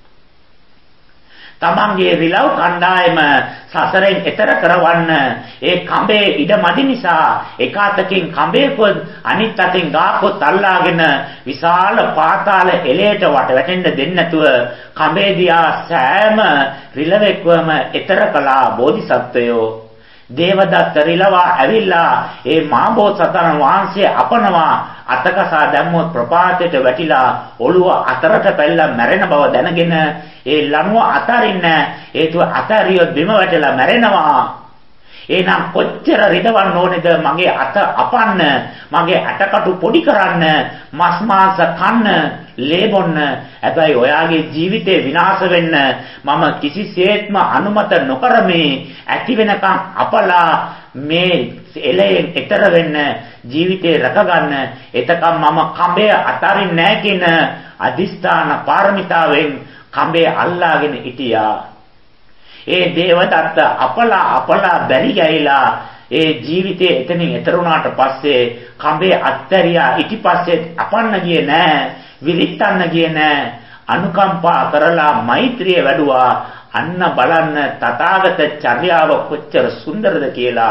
තමන්ගේ රිලව් කණ්ඩායම සසරෙන් එතර කරවන්න ඒ කඹේ ඉඩ මදි නිසා එක අතකින් කඹේකොත් අනිත් අතින් ගාකොත් අල්ලාගෙන විශාල පාතාල එලයට වට වැටෙන්න දෙන්නේ නැතුව කඹේ දිහා සෑම රිලවෙක්වම එතර කළා බෝධිසත්වයෝ. දේවදත්ත රිලවා ඇවිල්ලා ඒ මාබෝසතන වහන්සේ අපනවා අතකසා දැම්මොත් ප්‍රපාතයට වැටිලා ඔළුව අතරට පැල්ලා මැරෙන බව දැනගෙන ඒ ලණුව අතරින්න හේතුව අතරියොත් බිම වැටලා මැරෙනවා. එහෙනම් කොච්චර රිදවන්න ඕනේද මගේ අත අපන්න, මගේ අටකටු පොඩි කරන්න, මස් මාංශ කන්න, ලේ බොන්න. හැබැයි ඔයාගේ ජීවිතේ විනාශ වෙන්න මම කිසිසේත්ම අනුමත නොකරමි. ඇති වෙනකන් අපලා මේ එලයෙන් එතර වෙන්න, ජීවිතේ රැකගන්න. එතකම් මම කඹය අතරින් නැහැ කියන අදිස්ථාන පාරමිතාවෙන් කඹේ අල්ලාගෙන හිටියා. ඒ දේවදත්ත අපලා අපලා බැරි ගෑයිලා ඒ ජීවිතේ එතනින් එතර වුණාට පස්සේ කඹේ අත්තරියා ඊටිපස්සේ අපන්න ගියේ නෑ, විලිටන්න ගියේ නෑ. අනුකම්පා කරලා මෛත්‍රිය වැඩුවා. අන්න බලන්න තථාගත චර්යාව කොච්චර සුන්දරද කියලා.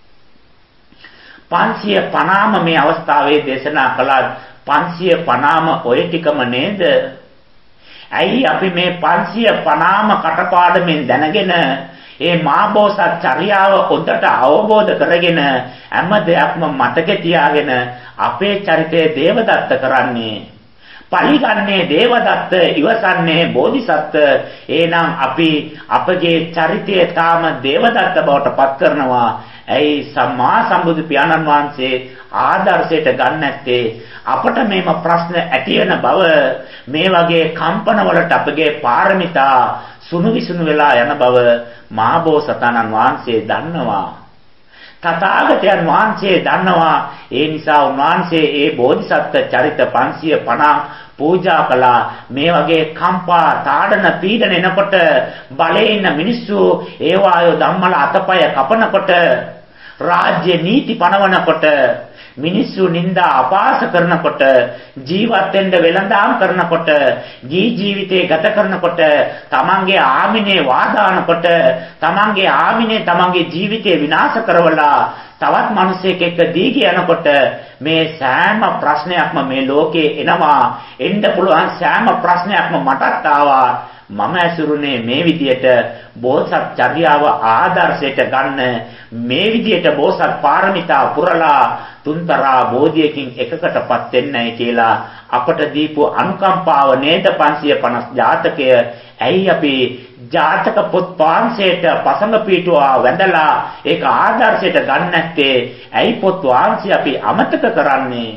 පන්සිය පනාම මේ අවස්ථාවේ දේශනා කළා. පන්සිය පනාම ඔය ටිකම නේද? ඇයි අපි මේ පන්සිය පනාම කටපාඩමින් දැනගෙන ඒ මාබෝසත් චර්යාව හොඳට අවබෝධ කරගෙන හැම දෙයක්ම මතකේ තියාගෙන අපේ චරිතය දේවදත්ත කරන්නේ, පරිගන්නේ දේවදත්ත, ඉවසන්නේ බෝධිසත්ව. එහෙනම් අපි අපගේ චරිතය තාම දේවදත්ත බවට පත් කරනවා. ඇයි සම්මා සම්බුදු පියාණන් වහන්සේ ආදර්ශයට ගන්න නැත්තේ? අපට මේම ප්‍රශ්න ඇති වෙන බව, මේ වගේ කම්පන වලට අපගේ පාරමිතා සුණු විසුණු වෙලා යන බව මහබෝසතාණන් වහන්සේ දන්නවා. තථාගතයන් වහන්සේ දන්නවා. ඒ නිසා උන්වහන්සේ ඒ බෝධිසත්ව චරිත පන්සිය පනහ පූජා කළා. මේ වගේ කම්පා තාඩන පීඩන එනකොට බලේ ඉන්න මිනිස්සු ඒවායෝ ධම්මල අතපය කපනකොට, රාජ්‍ය නීති පනවනකොට, මිනිස්සු නිന്ദා අපාස කරනකොට, ජීවත් වෙන්න වෙළඳාම් කරනකොට, ජී ජීවිතේ ගත කරනකොට, තමන්ගේ ආමිනේ වාදානකොට, තමන්ගේ ආමිනේ තමන්ගේ ජීවිතේ විනාශ කරවලා තවත් මිනිසෙක් එක්ක දීග යනකොට මේ සෑම ප්‍රශ්නයක්ම මේ ලෝකේ එනවා. එන්න පුළුවන් සෑම ප්‍රශ්නයක්ම මටත් ආවා. මම ඇසුරුනේ මේ විදියට බෝසත් චර්යාව ආදර්ශයට ගන්න, මේ විදියට බෝසත් පාරමිතා පුරලා තුන්තරා බෝධියකින් එකකටපත් වෙන්නයි කියලා අපට දීපු අනුකම්පාව නේද පන්සිය පනස් ජාතකය. ඇයි අපි ජාතක පොත් පාංශයට පසඟ පීටුවා වැඳලා ඒක ආදර්ශයට ගන්න නැත්තේ? ඇයි පොත් වහන්සේ අපි අමතක කරන්නේ?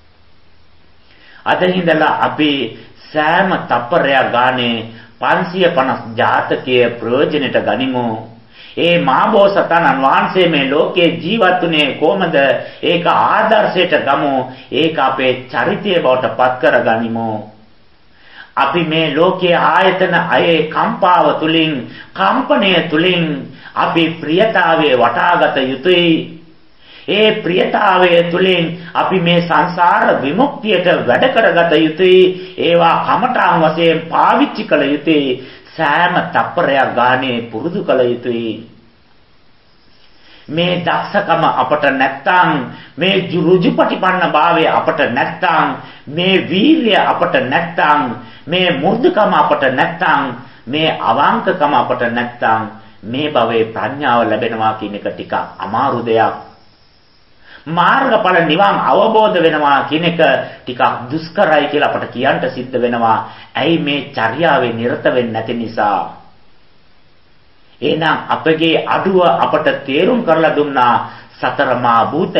අද ඉඳලා අපි සෑම තප්පරයක් ගානේ පන්සිය පනස් ජාතකයේ ප්‍රයෝජනෙට ගනිමු. ඒ මාබෝසතාණන් වහන්සේ මේ ලෝකේ ජීවත් වුණේ කොහමද? ඒක ආදර්ශයට ගමු. ඒක අපේ චරිතය බවට පත් කරගනිමු. අපි මේ ලෝකයේ ආයතන අයේ කම්පාව තුලින්, කම්පණය තුලින් අපි ප්‍රියතාවයේ වටාගත යුතුයි. ඒ ප්‍රියතාවයේ තුලින් අපි මේ සංසාර විමුක්තියට වැඩ කරගත යුතුයි. ඒවා කමඨාන් වශයෙන් පාවිච්චි කළ යුතුයි. සෑම තප්පරයක් ගානේ පුරුදු කළ යුතුයි. මේ දක්ෂකම අපට නැත්තම්, මේ රුජුපටිපන්න භාවය අපට නැත්තම්, මේ වීර්යය අපට නැත්තම්, මේ මුර්ධකම අපට නැත්තම්, මේ අවංකකම අපට නැත්තම් මේ භවයේ ප්‍රඥාව ලැබෙනවා කියන එක ටිකක් අමාරු දෙයක්. මාර්ගඵල නිවන් අවබෝධ වෙනවා කියන එක ටිකක් දුෂ්කරයි කියලා අපට කියන්න සිද්ධ වෙනවා. ඇයි මේ චර්යාවේ නිරත වෙන්නේ නැති නිසා. එහෙනම් අපගේ අඩුව අපට තේරුම් කරලා දුන්නා සතර මා භූතය.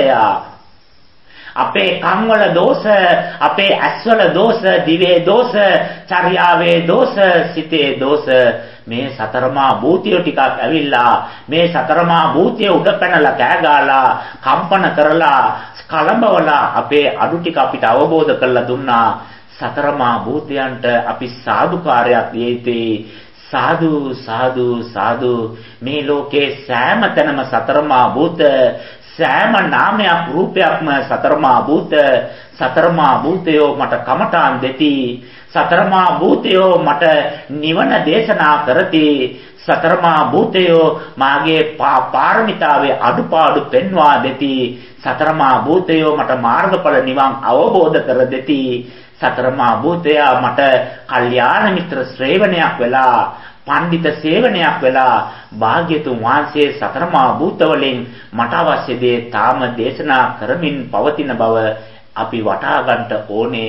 අපේ කන්වල දෝෂ, අපේ ඇස්වල දෝෂ, දිවේ දෝෂ, චර්යාවේ දෝෂ, සිතේ දෝෂ, මේ සතරමා භූතිය ටිකක් ඇවිල්ලා මේ සතරමා භූතිය උඩ පැනලා කෑගාලා කම්පන කරලා කලඹවලා අපේ අඩු ටික අපිට අවබෝධ කරලා දුන්නා. සතරමා භූතයන්ට අපි සාදුකාරයක් දිය යුතුයි. සාදු සාදු සාදු. මේ ලෝකේ සෑම තැනම සතරමා භූත, සෑම නාමයක් රූපයක්ම සතරමා භූත. සතරමා භූතයෝ මට කමඨාන් දෙති. සතරමා භූතයෝ මට නිවන දේශනා කරති. සතරමා භූතයෝ මාගේ පාරමිතාවේ අඩුපාඩු පෙන්වා දෙති. සතරමා භූතයෝ මට මාර්ගඵල නිවන් අවබෝධ කර දෙති. සතරමා භූතයා මට කල්යාණ මිත්‍ර ශ්‍රේවණයක් වෙලා, පඬිත සේවනයක් වෙලා භාග්‍යතුන් වහන්සේ සතරමා භූත වලින් මට අවශ්‍ය දේ තාම දේශනා කරමින් පවතින බව අපි වටහා ගන්නට ඕනේ.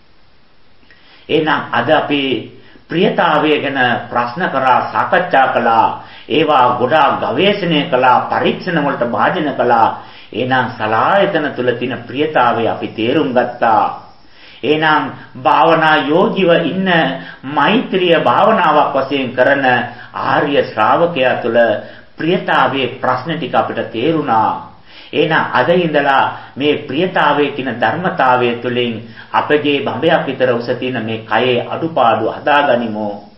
එහෙනම් අද අපි ප්‍රියතාවය ගැන ප්‍රශ්න කරා, සාකච්ඡා කළා. ඒවා ගොඩාක් ගවේෂණය කළා, පරීක්ෂණ වලට භාජන කළා. එහෙනම් සලායතන තුල තියෙන ප්‍රියතාවය අපි තේරුම් ගත්තා. එහෙනම් භාවනා යෝගිව ඉන්න මෛත්‍රිය භාවනාවක් වශයෙන් කරන ආර්ය ශ්‍රාවකයා තුළ ප්‍රියතාවයේ ප්‍රශ්න ටික අපිට තේරුණා. එහෙනම් අද ඉඳලා මේ ප්‍රියතාවයේ කියන ධර්මතාවය තුළින් අපගේ බඹයක් විතර උස තියෙන මේ කයේ අඩුපාඩු හදාගනිමු.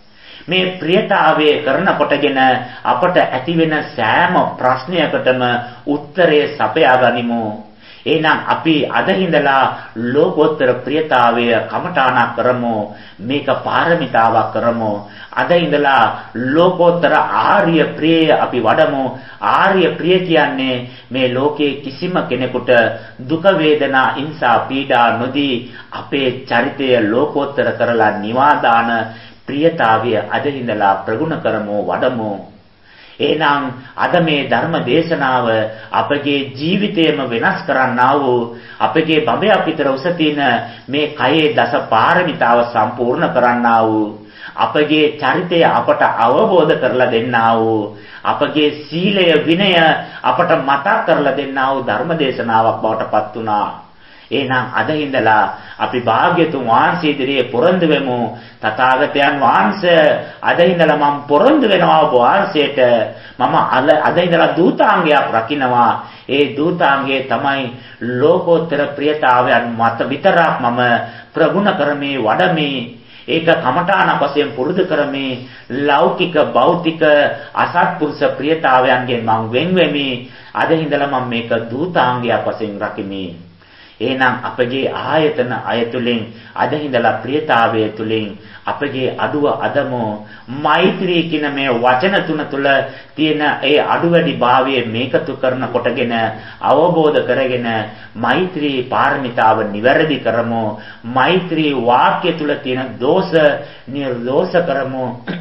මේ ප්‍රියතාවයේ කරන කොටගෙන අපට ඇතිවෙන සෑම ප්‍රශ්නයකටම උත්තරය සපයා ගනිමු. එහෙනම් අපි අද හිඳලා ලෝකෝත්තර ප්‍රියතාවය කමඨාණක් කරමු. මේක පාරමිතාවක් කරමු. අද ඉඳලා ලෝකෝත්තර ආර්ය ප්‍රියය අපි වඩමු. ආර්ය ප්‍රිය කියන්නේ මේ ලෝකයේ කිසිම කෙනෙකුට දුක වේදනා හිංසා පීඩා නොදී අපේ චරිතය ලෝකෝත්තර කරලා නිවා දාන ප්‍රියතාවය අද ඉඳලා ප්‍රගුණ කරමු වඩමු. එහෙනම් අද මේ ධර්ම දේශනාව අපගේ ජීවිතයම වෙනස් කරන්නා වූ අපගේ බඹයක් විතර උස තියෙන මේ කයේ දස පාරමිතාව සම්පූර්ණ කරන්නා වූ අපගේ චරිතය අපට අවබෝධ කරලා දෙන්නා වූ අපගේ සීලය විනය අපට මතක් කරලා දෙන්නා වූ ධර්ම දේශනාවක් බවට පත් වුණා. එහෙනම් අද ඉඳලා අපි භාග්‍යතුන් වහන්සේ ඉදිරියේ පොරොන්දු වෙමු. තථාගතයන් වහන්සේ අද ඉඳලා මම පොරොන්දු වෙනවා ඔබ වහන්සේට. මම අද ඉඳලා දූතාංගයක් රකින්නවා. ඒ දූතාංගයේ තමයි ලෝකෝත්තර ප්‍රියතාවයන් මත විතරක් මම ප්‍රගුණ කරමි වඩමි. ඒක කමඨාන වශයෙන් පුරුදු කරමි. ලෞකික භෞතික අසත්පුරුෂ ප්‍රියතාවයන්ගෙන් මම වෙන් වෙමි. අද ඉඳලා මම මේක දූතාංගයක් වශයෙන් රකිමි. එහෙනම් අපගේ ආයතන අයතුලින් අද හිඳලා ප්‍රියතාවය තුලින් අපගේ අඩුව අදමු මෛත්‍රී කියන මේ වචන තුන තුල තියෙන ඒ අඩු වැඩි භාවයේ මේකතු කරන කොටගෙන අවබෝධ කරගෙන මෛත්‍රී පාරමිතාව නිවැරදි කරමු. මෛත්‍රී වාක්‍ය තුල තියෙන දෝෂ නිර්දෝෂ කරමු.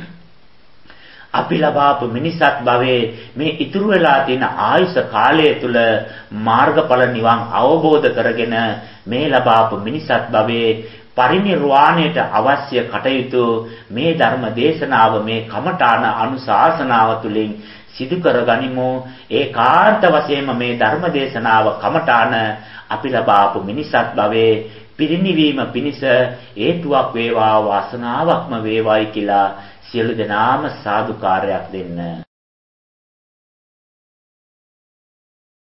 අපි ලබාපු මිනිසත් භවයේ මේ ඉතුරු වෙලා තියෙන ආයුෂ කාලය තුල මාර්ගඵල නිවන් අවබෝධ කරගෙන මේ ලබාපු මිනිසත් භවයේ පරිණිරවාණයට අවශ්‍ය කටයුතු මේ ධර්ම දේශනාව මේ කමඨාන අනුශාසනාව තුළින් සිදු කරගනිමු. ඒකාන්ත වශයෙන්ම මේ ධර්ම දේශනාව කමඨාන අපි ලබාපු මිනිසත් භවයේ පිරිණිවීම පිණිස හේතුවක් වේවා වාසනාවක්ම වේවායි කියලා සියලු දෙනාම සාදුකාරයක් දෙන්න.